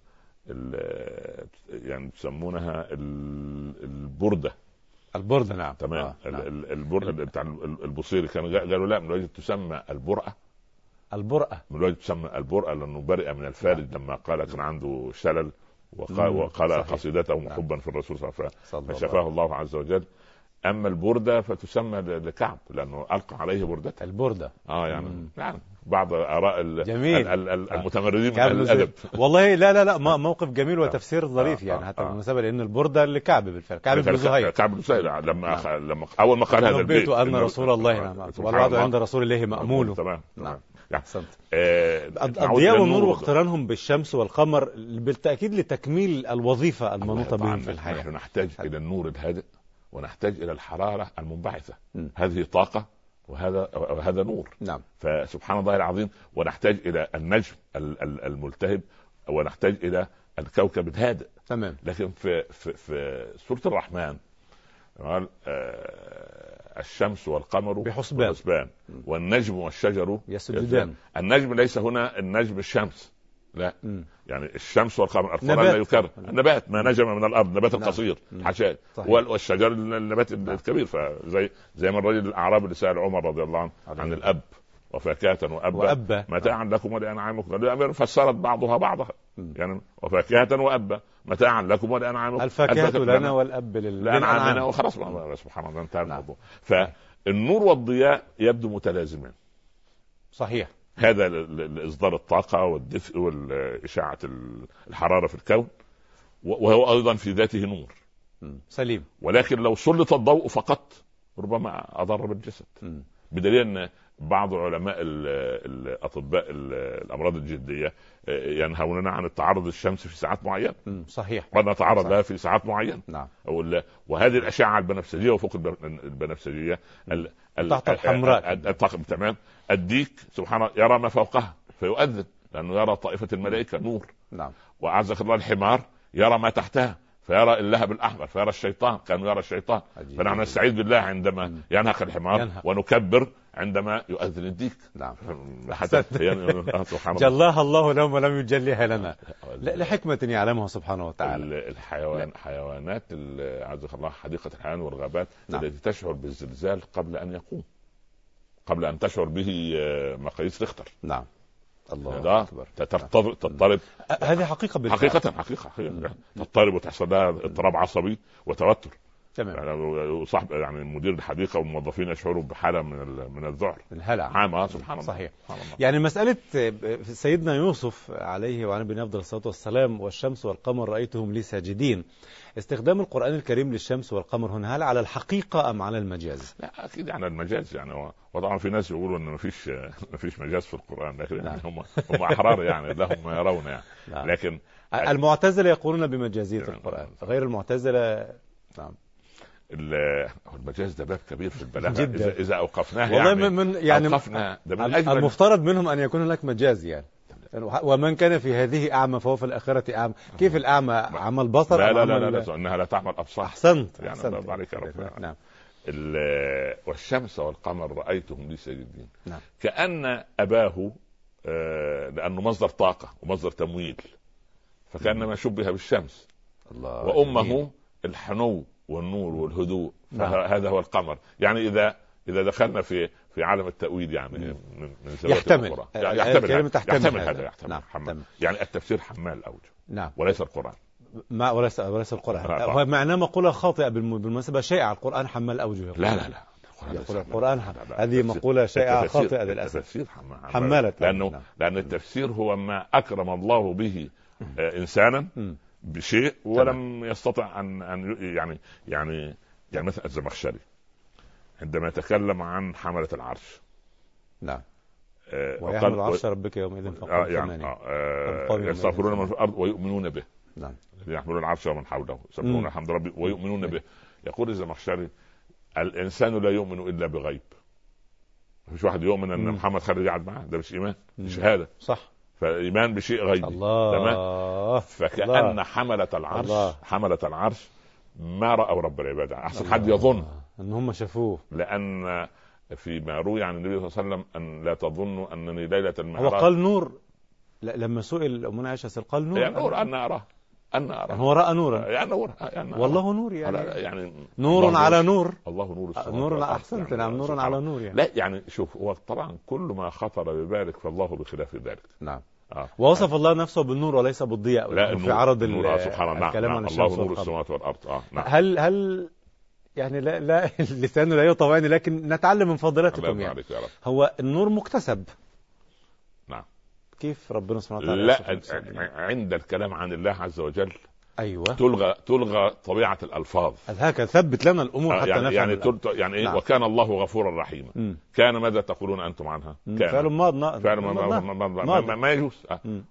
[SPEAKER 2] يعني تسمونها البردة.
[SPEAKER 1] البردة، نعم.
[SPEAKER 2] تمام. البردة بتاع البصيري كان قالوا لا، من وجه تسمى البرأة.
[SPEAKER 1] البرأة
[SPEAKER 2] من وجه تسمى البرأة لأنه برئ من الفارج لما قال كان عنده شلل وقال قصيدته حبا في الرسول صلى الله عليه وسلم فشفاه الله عز وجل. أما البردة فتسمى لكعب لأنه ألقى عليه بردته.
[SPEAKER 1] البردة
[SPEAKER 2] يعني بعض آراء المتمردين من الأدب.
[SPEAKER 1] والله لا موقف جميل وتفسير ظريف يعني حتى بالمناسبة، لأن البردة لكعب بالفعل، كعب بن زهير.
[SPEAKER 2] كعب بن زهير لما أول ما قال هذا البيت
[SPEAKER 1] أن رسول الله والوعد عند رسول الله مأمول.
[SPEAKER 2] تمام.
[SPEAKER 1] الضياء والنور واقترانهم بالشمس والقمر بالتأكيد لتكميل الوظيفة المنوطة بهم في الحياة.
[SPEAKER 2] نحن نحتاج إلى النور الهادئ ونحتاج إلى الحرارة المنبعثة. هذه طاقة وهذا نور.
[SPEAKER 1] نعم.
[SPEAKER 2] فسبحان الله العظيم. ونحتاج إلى النجم الملتهب ونحتاج إلى الكوكب الهادئ.
[SPEAKER 1] تمام.
[SPEAKER 2] لكن في سورة الرحمن قال الشمس والقمر بحسبان والنجم والشجر
[SPEAKER 1] يسجدان.
[SPEAKER 2] النجم ليس هنا النجم الشمس، لا. يعني الشمس والقمر القرآن لا يكرر. النبات ما نجم من الأرض، نبات القصير حشائش، والشجر النبات الكبير. زي ما الرجل الأعرابي اللي سأل عمر رضي الله عنه عن الأب وفاكهة وأبا متاعا لكم ولأنعامكم، فسرت بعضها بعضها يعني وفاكهة وأبا متاعا لكم ولأنعامكم.
[SPEAKER 1] الفاكهة لنا والأب
[SPEAKER 2] لأنعامنا وخلاص. سبحان الله انتهى الموضوع. فالنور والضياء يبدو متلازمان.
[SPEAKER 1] صحيح.
[SPEAKER 2] هذا لإصدار الطاقة والدفء والإشاعة الحرارة في الكون، وهو أيضا في ذاته نور
[SPEAKER 1] سليم.
[SPEAKER 2] ولكن لو سلط الضوء فقط ربما أضر بالجسد. بدليل أن بعض علماء الأطباء الأمراض الجلدية ينهوننا عن التعرض للشمس في ساعات معينة.
[SPEAKER 1] صحيح.
[SPEAKER 2] قد نتعرض لها في ساعات معينة.
[SPEAKER 1] نعم.
[SPEAKER 2] وهذه الأشعة البنفسجية وفوق البنفسجية
[SPEAKER 1] تحت الحمراء
[SPEAKER 2] الطاقم. تمام. الديك سبحان الله يرى ما فوقها فيؤذن لأنه يرى طائفة الملائكة نور.
[SPEAKER 1] نعم.
[SPEAKER 2] وأعزك الله الحمار يرى ما تحتها فيرى اللهب الأحمر، فيرى الشيطان كانوا يرى الشيطان. فنحن نستعيذ بالله عندما ينهق الحمار ونكبر عندما يؤذن الديك.
[SPEAKER 1] نعم.
[SPEAKER 2] جلاها
[SPEAKER 1] الله لهم ولم يجليها لنا لحكمة يعلمها سبحانه وتعالى.
[SPEAKER 2] الحيوانات عزك الله حديقة الحيوان والغابات التي تشعر بالزلزال قبل أن يقوم، قبل أن تشعر به مقاييس ريختر.
[SPEAKER 1] نعم. الله أكبر.
[SPEAKER 2] تضطرب.
[SPEAKER 1] هذه حقيقة بالفعل.
[SPEAKER 2] حقيقة تضطرب وتحصل لها اضطراب عصبي وتوتر.
[SPEAKER 1] تمام.
[SPEAKER 2] صاحب يعني مدير الحديقة والموظفين يشعروا بحالة من الذعر،
[SPEAKER 1] الهلع
[SPEAKER 2] عام. سبحان الله.
[SPEAKER 1] صحيح. يعني مسألة سيدنا يوسف عليه وعلى نبينا أفضل الصلاة والسلام والشمس والقمر رأيتهم لي ساجدين، استخدام القرآن الكريم للشمس والقمر هنا هل على الحقيقة أم على المجاز؟
[SPEAKER 2] لا أكيد على المجاز يعني. وطبعا في ناس يقولوا إن مفيش مجاز في القرآن، لكن يعني هم أحرار يعني لهم ما يرون يعني. لكن
[SPEAKER 1] المعتزلة يقولون بمجازية القرآن، غير المعتزلة نعم.
[SPEAKER 2] المجاز ده باب كبير في البلاغة إذا أوقفناه
[SPEAKER 1] يعني
[SPEAKER 2] أوقفنا
[SPEAKER 1] المفترض منهم أن يكون هناك مجاز يعني. ومن كان في هذه أعمى فهو في الآخرة أعمى. كيف الأعمى؟ عمى البصر؟
[SPEAKER 2] لا إنها لا تعمل أبصار.
[SPEAKER 1] أحسنت.
[SPEAKER 2] يعني عليك يا رب.
[SPEAKER 1] نعم.
[SPEAKER 2] والشمس والقمر رأيتهم لي ساجدين.
[SPEAKER 1] نعم.
[SPEAKER 2] كأن أباه لأنه مصدر طاقة ومصدر تمويل فكأنما شبه بالشمس.
[SPEAKER 1] الله.
[SPEAKER 2] وأمه الحنو والنور والهدوء. هذا هو القمر. يعني إذا دخلنا في عالم التأويل يعني من
[SPEAKER 1] يحتمل
[SPEAKER 2] هذا.
[SPEAKER 1] نعم.
[SPEAKER 2] يعني التفسير حمال أوجه.
[SPEAKER 1] نعم.
[SPEAKER 2] وليس القرآن.
[SPEAKER 1] وليس القرآن. هو معناه مقولة خاطئة بالمناسبة شائعة. القرآن حمال أوجه.
[SPEAKER 2] لا
[SPEAKER 1] القرآن هذه مقولة شائعة خاطئة للأسف.
[SPEAKER 2] التفسير
[SPEAKER 1] حمالة.
[SPEAKER 2] لأن التفسير هو ما أكرم الله به إنسانا بشيء ولم يستطع أن يعني مثلا الزمخشري عندما يتكلم عن حملة العرش.
[SPEAKER 1] نعم. ويحمل عرش ربك يومئذ فوق
[SPEAKER 2] يستغفرون من في الأرض ويؤمنون به.
[SPEAKER 1] نعم.
[SPEAKER 2] الذين يحملون العرش ومن حوله يسبحون الحمد ربي ويؤمنون به. يقول الزمخشري الانسان لا يؤمن الا بغيب. مفيش واحد يؤمن ان محمد خالد قاعد معاه، ده مش ايمان، دي شهاده.
[SPEAKER 1] صح.
[SPEAKER 2] فايمان بشيء غيبي.
[SPEAKER 1] الله.
[SPEAKER 2] تمام. فكأن حملة العرش ما رأوا رب العباد. احسن حد يظن
[SPEAKER 1] ان هم شافوه،
[SPEAKER 2] لان فيما روي عن النبي صلى الله عليه وسلم ان لا تظنوا انني ليله المعراج.
[SPEAKER 1] هو قال نور. لما سئل أمنا عائشة قال نور.
[SPEAKER 2] يعني نور أن أراه
[SPEAKER 1] يعني هو رأى نورا.
[SPEAKER 2] يعني نور
[SPEAKER 1] والله نور
[SPEAKER 2] يعني
[SPEAKER 1] نور على نور.
[SPEAKER 2] الله نور السماوات
[SPEAKER 1] نور أحسنت. نعم. نور على نور يعني.
[SPEAKER 2] لا يعني شوف، هو طبعا كل ما خطر ببالك فالله بخلاف ذلك.
[SPEAKER 1] نعم. ووصف الله نفسه بالنور وليس بالضياء.
[SPEAKER 2] لا
[SPEAKER 1] في عرض
[SPEAKER 2] سبحان الله.
[SPEAKER 1] الكلام عن
[SPEAKER 2] الله نور السماوات والأرض.
[SPEAKER 1] نعم. هل يعني لا لسانه لا يطوعني، لكن نتعلم من فضيلتكم. يعني هو النور مكتسب.
[SPEAKER 2] نعم.
[SPEAKER 1] كيف ربنا سبحانه وتعالى؟
[SPEAKER 2] لا عند الكلام عن الله عز وجل
[SPEAKER 1] ايوه
[SPEAKER 2] تلغى طبيعه الالفاظ.
[SPEAKER 1] هكذا ثبت لنا الامور حتى نفهم.
[SPEAKER 2] يعني ايه؟
[SPEAKER 1] نعم.
[SPEAKER 2] وكان الله غفورا رحيما. كان ماذا تقولون انتم عنها؟
[SPEAKER 1] فعل ماض.
[SPEAKER 2] ما يجوز.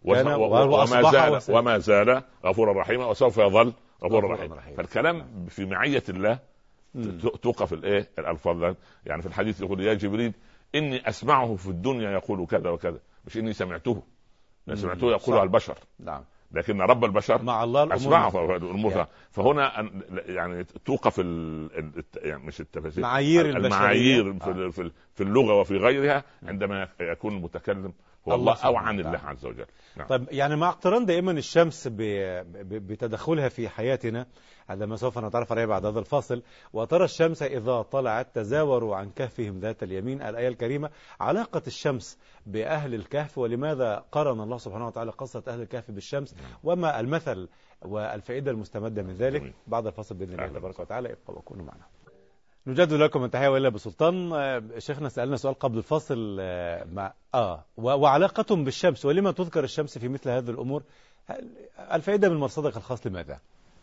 [SPEAKER 2] وما زال غفورا رحيما وسوف يظل غفورا رحيما. فالكلام في معيه الله توقف الايه الالفاظ. يعني في الحديث يقول يا جبريل اني اسمعه في الدنيا يقول كذا وكذا، مش اني سمعته يقولها البشر.
[SPEAKER 1] نعم.
[SPEAKER 2] لكن رب البشر
[SPEAKER 1] مع الله
[SPEAKER 2] اسمعه الامور يعني. فهنا يعني توقف يعني مش التفاسير، المعايير في اللغه وفي غيرها عندما يكون المتكلم هو الله او عن الله عز وجل.
[SPEAKER 1] نعم. طيب يعني مع اقتران دائما الشمس بتدخلها في حياتنا، هذا ما سوف نتعرف عليه بعد هذا الفاصل. وترى الشمس إذا طلعت تزاوروا عن كهفهم ذات اليمين، الآية الكريمة. علاقة الشمس بأهل الكهف، ولماذا قرن الله سبحانه وتعالى قصة أهل الكهف بالشمس، وما المثل والفائدة المستمدة من ذلك بعد الفاصل بإذن الله تبارك وتعالى. ابقوا وكونوا معنا. نجدد لكم التحية وإلا بسلطان. شيخنا سألنا سؤال قبل الفاصل وعلاقتهم بالشمس، ولما تذكر الشمس في مثل هذه الأمور؟ الفائدة من مرصدك الخاص لماذا؟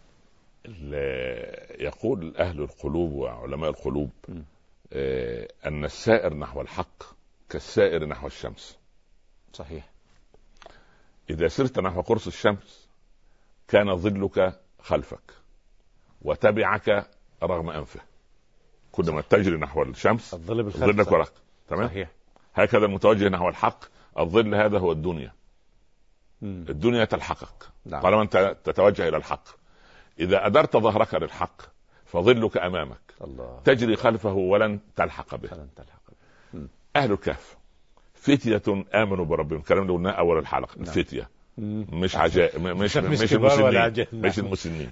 [SPEAKER 2] يقول أهل القلوب وعلماء القلوب أن السائر نحو الحق كالسائر نحو الشمس.
[SPEAKER 1] صحيح.
[SPEAKER 2] إذا سرت نحو قرص الشمس كان ظلك خلفك وتبعك رغم أنفه. كل ما تجري نحو الشمس ظلك وراك. تمام.
[SPEAKER 1] صحيح.
[SPEAKER 2] هكذا المتوجه نحو الحق الظل هذا هو الدنيا. الدنيا تلحقك طالما أنت تتوجه إلى الحق. إذا أدرت ظهرك للحق فظلك أمامك.
[SPEAKER 1] الله.
[SPEAKER 2] تجري خلفه ولن تلحق به. أهل الكهف فتية آمنوا بربهم، الكلام اللي قلناه أول الحلقة. الفتية مش عجائب، مش المسنين.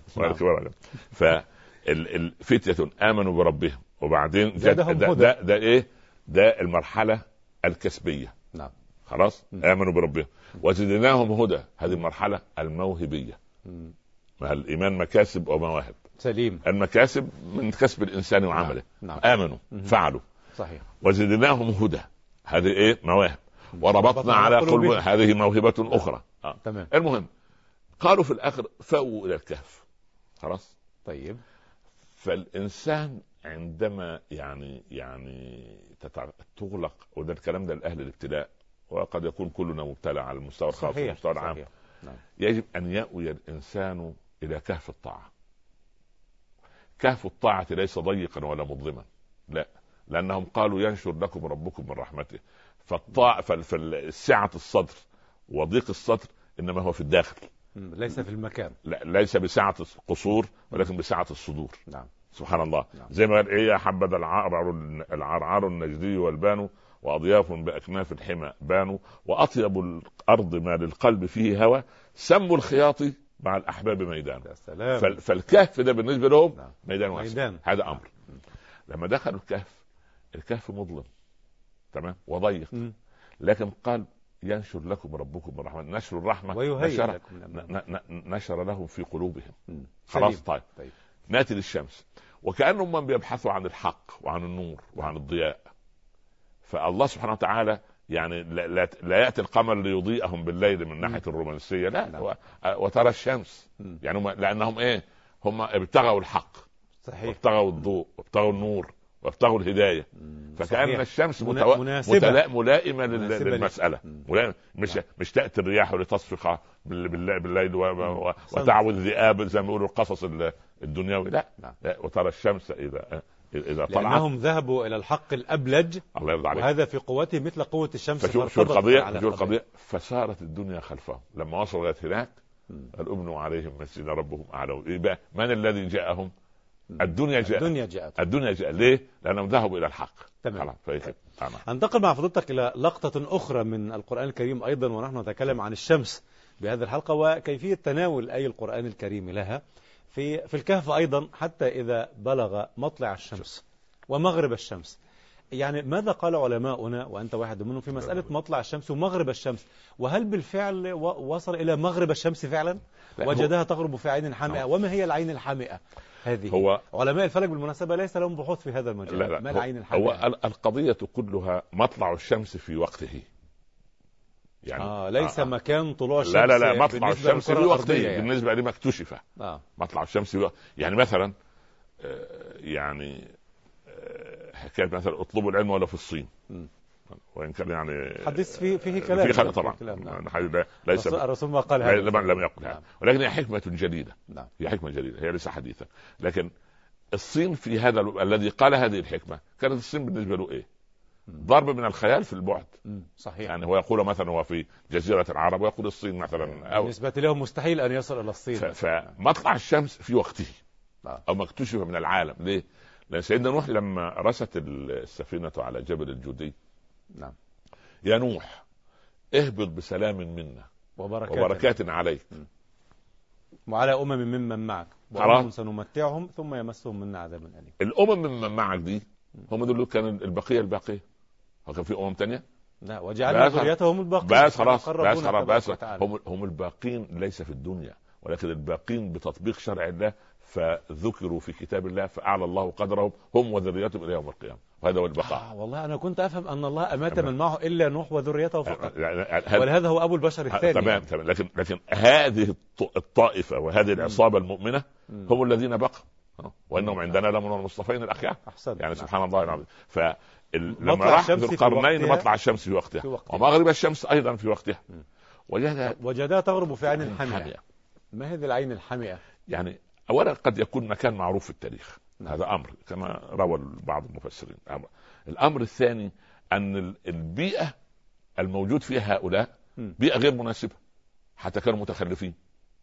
[SPEAKER 2] فالفتية آمنوا بربهم، وبعدين ده إيه؟ ده المرحلة الكسبية.
[SPEAKER 1] نعم.
[SPEAKER 2] خلاص. آمنوا بربهم وزدناهم هدى، هذه المرحلة الموهبية. مع الإيمان مكاسب ومواهب.
[SPEAKER 1] سليم.
[SPEAKER 2] المكاسب من كسب الإنسان وعمله.
[SPEAKER 1] نعم.
[SPEAKER 2] آمنوا فعلوا.
[SPEAKER 1] صحيح.
[SPEAKER 2] وزدناهم هدى، هذه إيه؟ مواهب. وربطنا على قلوب، هذه موهبة أخرى.
[SPEAKER 1] تمام.
[SPEAKER 2] المهم قالوا في الآخر فأووا إلى الكهف. خلاص.
[SPEAKER 1] طيب.
[SPEAKER 2] فالإنسان عندما يعني تغلق، وده الكلام ده لأهل الابتلاء، وقد يكون كلنا مبتلى على المستوى الخاص والمستوى العام.
[SPEAKER 1] نعم.
[SPEAKER 2] يجب أن يأوي الإنسان إلى كهف الطاعة. كهف الطاعة ليس ضيقا ولا مظلما، لا، لأنهم قالوا ينشر لكم ربكم من رحمته. فالسعة الصدر وضيق الصدر إنما هو في الداخل،
[SPEAKER 1] ليس في المكان.
[SPEAKER 2] لا، ليس بسعة القصور ولكن بسعة الصدور.
[SPEAKER 1] نعم.
[SPEAKER 2] سبحان الله.
[SPEAKER 1] نعم.
[SPEAKER 2] زي ما قال إيه؟ يا حبذا العرعر النجدي والبان، وأضياف بأكناف الحمى بانوا، وأطيب الأرض ما للقلب فيه هوى، سموا الخياط مع الأحباب ميدان. فالكهف ده بالنسبة لهم ميدان واسع. هذا أمر. لما دخلوا الكهف مظلم، تمام، وضيق، لكن قال ينشر لكم ربكم الرحمة. نشر الرحمة نشر لهم في قلوبهم. خلاص. طيب. ناتي للشمس، وكأنهم من بيبحثوا عن الحق وعن النور وعن الضياء. فالله سبحانه وتعالى يعني لا يأتي القمر ليضيئهم بالليل من ناحية الرومانسية، لا. وترى الشمس يعني لأنهم إيه؟ هم ابتغوا الحق.
[SPEAKER 1] صحيح.
[SPEAKER 2] وابتغوا الضوء وابتغوا النور وابتغوا الهدايه. فكأن
[SPEAKER 1] صحيح.
[SPEAKER 2] الشمس ملائمة للمسألة. مش تأتي الرياح لتصفق بالليل وتعوي الذئاب زي ما يقولوا القصص الدنيوي. لا. وترى الشمس إذا طلعت،
[SPEAKER 1] لأنهم ذهبوا إلى الحق الأبلج،
[SPEAKER 2] الله يرضى عليك،
[SPEAKER 1] وهذا في قوته مثل قوة الشمس.
[SPEAKER 2] شو القضية فصارت الدنيا خلفهم لما وصلوا إلى هناك. الأمن عليهم مسجد ربهم أعلم. من الذي جاءهم؟ الدنيا جاءت. ليه؟ لأنهم ذهبوا إلى الحق.
[SPEAKER 1] تمام. انتقل مع فضيلتك إلى لقطة أخرى من القرآن الكريم أيضا، ونحن نتكلم عن الشمس بهذه الحلقة وكيفية تناول أي القرآن الكريم لها. في الكهف أيضا، حتى إذا بلغ مطلع الشمس ومغرب الشمس، يعني ماذا قال علماؤنا وأنت واحد منهم في مسألة مطلع الشمس ومغرب الشمس؟ وهل بالفعل وصل إلى مغرب الشمس فعلا وجدها تغرب في عين حامئة؟ وما هي العين الحامئة هذه؟ علماء الفلك بالمناسبة ليس لهم بحوث في هذا المجال. ما العين الحامئة؟
[SPEAKER 2] القضية كلها مطلع الشمس في وقته، يعني
[SPEAKER 1] ليس مكان طلوع الشمس.
[SPEAKER 2] لا مطلع الشمس في وقته يعني. بالنسبة لما اكتشف مطلع الشمس يعني مثلا حكاية مثلا اطلبوا العلم ولا في الصين، وإن كان يعني
[SPEAKER 1] حديث فيه كلام
[SPEAKER 2] طبعا. ليس
[SPEAKER 1] الرسول ما قال هذا،
[SPEAKER 2] لم يقل هذا، ولكن هي حكمة جديدة. هي حكمة جديدة، هي ليس حديثا. لكن الصين في هذا الذي قال هذه الحكمة، كانت الصين بالنسبة له إيه؟ ضرب من الخيال في البعد.
[SPEAKER 1] صحيح.
[SPEAKER 2] يعني هو يقول مثلا هو في جزيرة العرب ويقول الصين مثلا،
[SPEAKER 1] بالنسبة له مستحيل أن يصل إلى الصين.
[SPEAKER 2] فمطلع الشمس في وقته أو ما اكتشف من العالم. ليه؟ لأن سيدنا نوح لما رست السفينة على جبل الجودي، يا نوح اهبط بسلام منا وبركات عليك
[SPEAKER 1] وعلى ممن معك وأمم سنمتعهم ثم يمسهم منا عذاب أليم.
[SPEAKER 2] الأمم ممن معك دي هم دول كان البقية. وكان في أمم تانية؟
[SPEAKER 1] لا، وجعلنا ذريتهم الباقين.
[SPEAKER 2] بس خلاص. هم الباقين ليس في الدنيا، ولكن الباقين بتطبيق شرع الله، فذكروا في كتاب الله فأعلى الله قدرهم هم وذريتهم إلى يوم القيامة. وهذا هو البقاء.
[SPEAKER 1] والله أنا كنت أفهم أن الله أمات من معه إلا نوح وذريته فقط، ولهذا هو أبو البشر الثاني.
[SPEAKER 2] تمام. لكن هذه الطائفة وهذه العصابة المؤمنة هم الذين بقوا، وإنهم عندنا لمن المصطفين الأخيار. يعني سبحان الله العظيم. فلما راح ذو القرنين مطلع الشمس في وقتها ومغرب الشمس أيضا في وقتها،
[SPEAKER 1] وجدها تغرب في عين حامئة. ما هذه العين الحامئة؟
[SPEAKER 2] يعني أولا قد يكون مكان معروف في التاريخ. هذا أمر كما روى بعض المفسرين. الأمر الثاني أن البيئة الموجود فيها هؤلاء بيئة غير مناسبة، حتى كانوا متخلفين.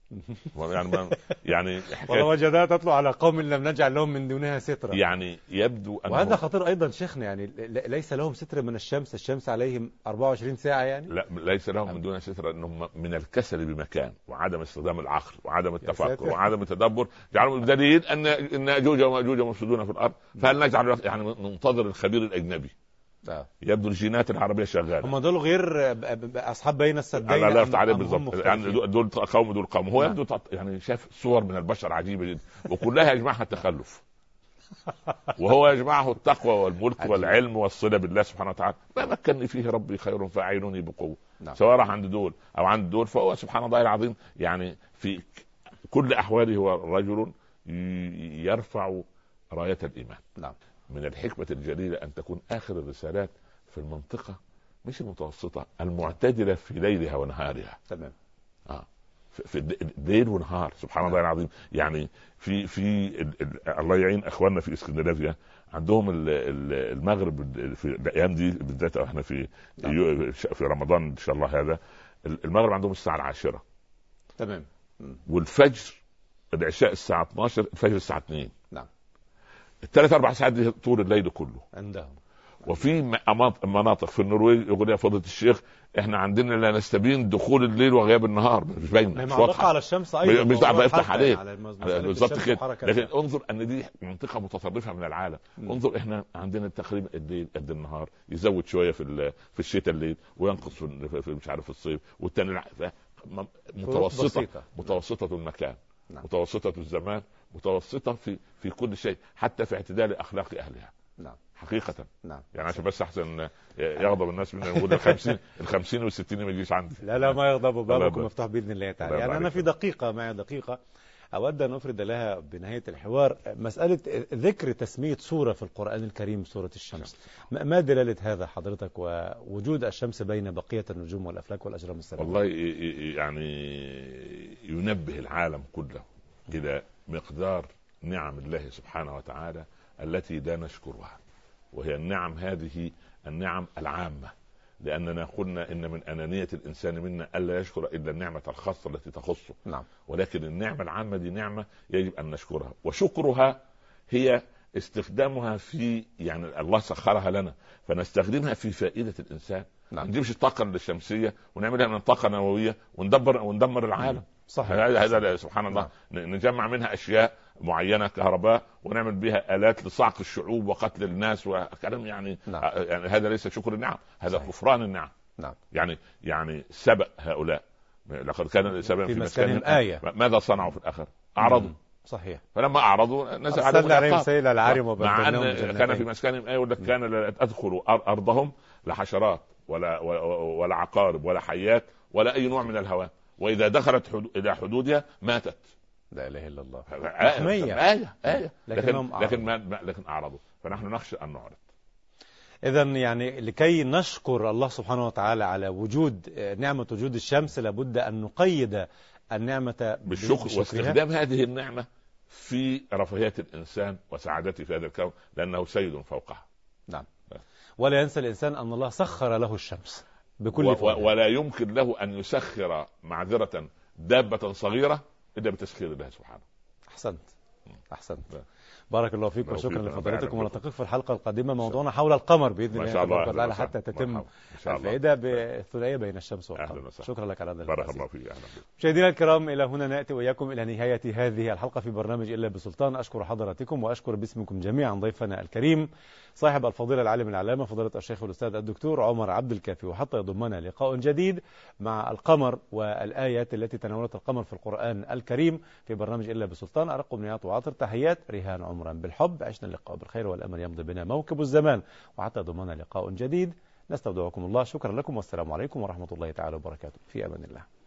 [SPEAKER 2] يعني
[SPEAKER 1] والله وجدها تطلع على قوم لم نجعل لهم من دونها سترا.
[SPEAKER 2] يعني يبدو أنه
[SPEAKER 1] وهذا خطير أيضا شيخنا، يعني ليس لهم ستر من الشمس عليهم 24 ساعة يعني.
[SPEAKER 2] لا، ليس لهم من دونها ستر، أنهم من الكسل بمكان وعدم استخدام العقل وعدم التفكر وعدم التدبر جعلوا بدليل أن يأجوج ومأجوج مفسدون في الأرض. فهل نجعل يعني ننتظر الخبير الأجنبي؟ يبدو الجينات العربية شغالة.
[SPEAKER 1] هم دول غير أصحاب بين السدين.
[SPEAKER 2] لا تعرف بالضبط، يعني دول قوم هو يبدو يعني شاف صور من البشر عجيبة جدا، وكلها يجمعها التخلف وهو يجمعه التقوى والملك والعلم والصلة بالله سبحانه وتعالى. ما مكنني فيه ربي خير فأعينوني بقوة. سواء راح عند دول أو عند دول، فهو سبحان الله العظيم يعني في كل أحواله هو رجل يرفع راية الإيمان. من الحكمة الجليلة أن تكون آخر الرسالات في المنطقة مش المتوسطة، المعتدلة في ليلها ونهارها.
[SPEAKER 1] تمام.
[SPEAKER 2] في ليل ونهار سبحان الله العظيم. يعني في الله يعين اخواننا في اسكندريه، عندهم المغرب في الايام دي بالذات، احنا في رمضان ان شاء الله هذا المغرب عندهم الساعه 10.
[SPEAKER 1] تمام.
[SPEAKER 2] والفجر العشاء الساعه 12، الفجر الساعه 2.
[SPEAKER 1] نعم.
[SPEAKER 2] الثلاث 4 ساعات دي طول الليل كله
[SPEAKER 1] عندهم. وفي
[SPEAKER 2] مناطق في النرويج يقول يا فضيلة الشيخ احنا عندنا لا نستبين دخول الليل وغياب النهار، مش باينه،
[SPEAKER 1] مش واضحه على الشمس ايضا،
[SPEAKER 2] مش دعوه يفتح عليك بالظبط كده. لكن انظر ان دي منطقه متطرفه من العالم. انظر احنا عندنا تقريبا الليل قد النهار، يزود شويه في الشتاء الليل وينقص في مش عارف الصيف، والثاني متوسطه المكان. نعم. متوسطه الزمان، متوسطه في كل شيء، حتى في اعتدال اخلاق اهلها.
[SPEAKER 1] نعم.
[SPEAKER 2] حقيقة.
[SPEAKER 1] نعم.
[SPEAKER 2] يعني عشان بس احسن يغضب الناس مني نقول ال50 وال60 ما يجيش عندي.
[SPEAKER 1] لا ما يغضب، بابكم مفتوح باذن الله تعالى. يعني انا في دقيقة معي دقيقة أود أن أفرد لها بنهاية الحوار مسألة ذكر تسمية سورة في القرآن الكريم سورة الشمس. ما دلالة هذا حضرتك ووجود الشمس بين بقية النجوم والأفلاك والأجرام السماوية؟
[SPEAKER 2] والله يعني ينبه العالم كله إلى مقدار نعم الله سبحانه وتعالى التي لا نشكرها، وهي النعم هذه النعم العامة، لأننا قلنا إن من أنانية الإنسان منا ألا يشكر إلا النعمة الخاصة التي تخصه.
[SPEAKER 1] نعم.
[SPEAKER 2] ولكن النعمة العامة دي نعمة يجب أن نشكرها، وشكرها هي استخدامها في يعني الله سخرها لنا فنستخدمها في فائدة الإنسان.
[SPEAKER 1] نعم.
[SPEAKER 2] ما نجيبش الطاقة الشمسية ونعملها من طاقة نووية وندمر العالم.
[SPEAKER 1] صحيح.
[SPEAKER 2] هذا سبحان الله. نجمع منها أشياء معينة كهرباء ونعمل بها آلات لصعق الشعوب وقتل الناس وكلام يعني. يعني هذا ليس شكر النعم، هذا كفران النعم.
[SPEAKER 1] نعم.
[SPEAKER 2] يعني سبق هؤلاء لقد كان سبق في مسكنهم
[SPEAKER 1] آية.
[SPEAKER 2] ماذا صنعوا في الآخر؟ أعرضوا.
[SPEAKER 1] صحيح.
[SPEAKER 2] فلما أعرضوا نزل
[SPEAKER 1] عليهم سيل العارم
[SPEAKER 2] مع أن كان في مسكنهم آية يقول لك كان لا أدخلوا أرضهم لحشرات ولا عقارب ولا حيات ولا أي نوع من الهواء، وإذا دخلت إلى حدودها ماتت.
[SPEAKER 1] لا إله إلا الله.
[SPEAKER 2] آية. لكن أعرضوا، فنحن نخشى أن نعرض.
[SPEAKER 1] إذن يعني لكي نشكر الله سبحانه وتعالى على وجود نعمة وجود الشمس لابد أن نقيد النعمة
[SPEAKER 2] بالشكر واستخدام هذه النعمة في رفاهية الإنسان وسعادته في هذا الكون، لأنه سيد فوقها.
[SPEAKER 1] نعم. ولا ينسى الإنسان أن الله سخر له الشمس بكل
[SPEAKER 2] ولا يمكن له أن يسخر معذرة دابة صغيرة إلا بتسخير الله سبحانه.
[SPEAKER 1] أحسنت. بارك الله فيك وشكرا لفضيلتكم، ونلتقيكم في الحلقة القادمة. موضوعنا حول القمر بإذن الله تبارك وتعالى حتى تتم الفائدة بالثنائية بين الشمس والقمر. شكرا لك على هذا.
[SPEAKER 2] بارك الله فيك.
[SPEAKER 1] مشاهدينا الكرام، إلى هنا نأتي وإياكم إلى نهاية هذه الحلقة في برنامج إلا بسلطان. أشكر حضراتكم وأشكر باسمكم جميعا ضيفنا الكريم صاحب الفضيلة العالم العلامة فضيلة الشيخ الأستاذ الدكتور عمر عبد الكافي، وحتى يضمنا لقاء جديد مع القمر والآيات التي تناولت القمر في القرآن الكريم في برنامج إلا بسلطان. أرق نياط وعطر، تحيات ريهان عمرا بالحب. عشنا اللقاء بالخير والأمل يمضي بنا موكب الزمان، وحتى يضمنا لقاء جديد نستودعكم الله. شكرا لكم والسلام عليكم ورحمة الله تعالى وبركاته. في أمان الله.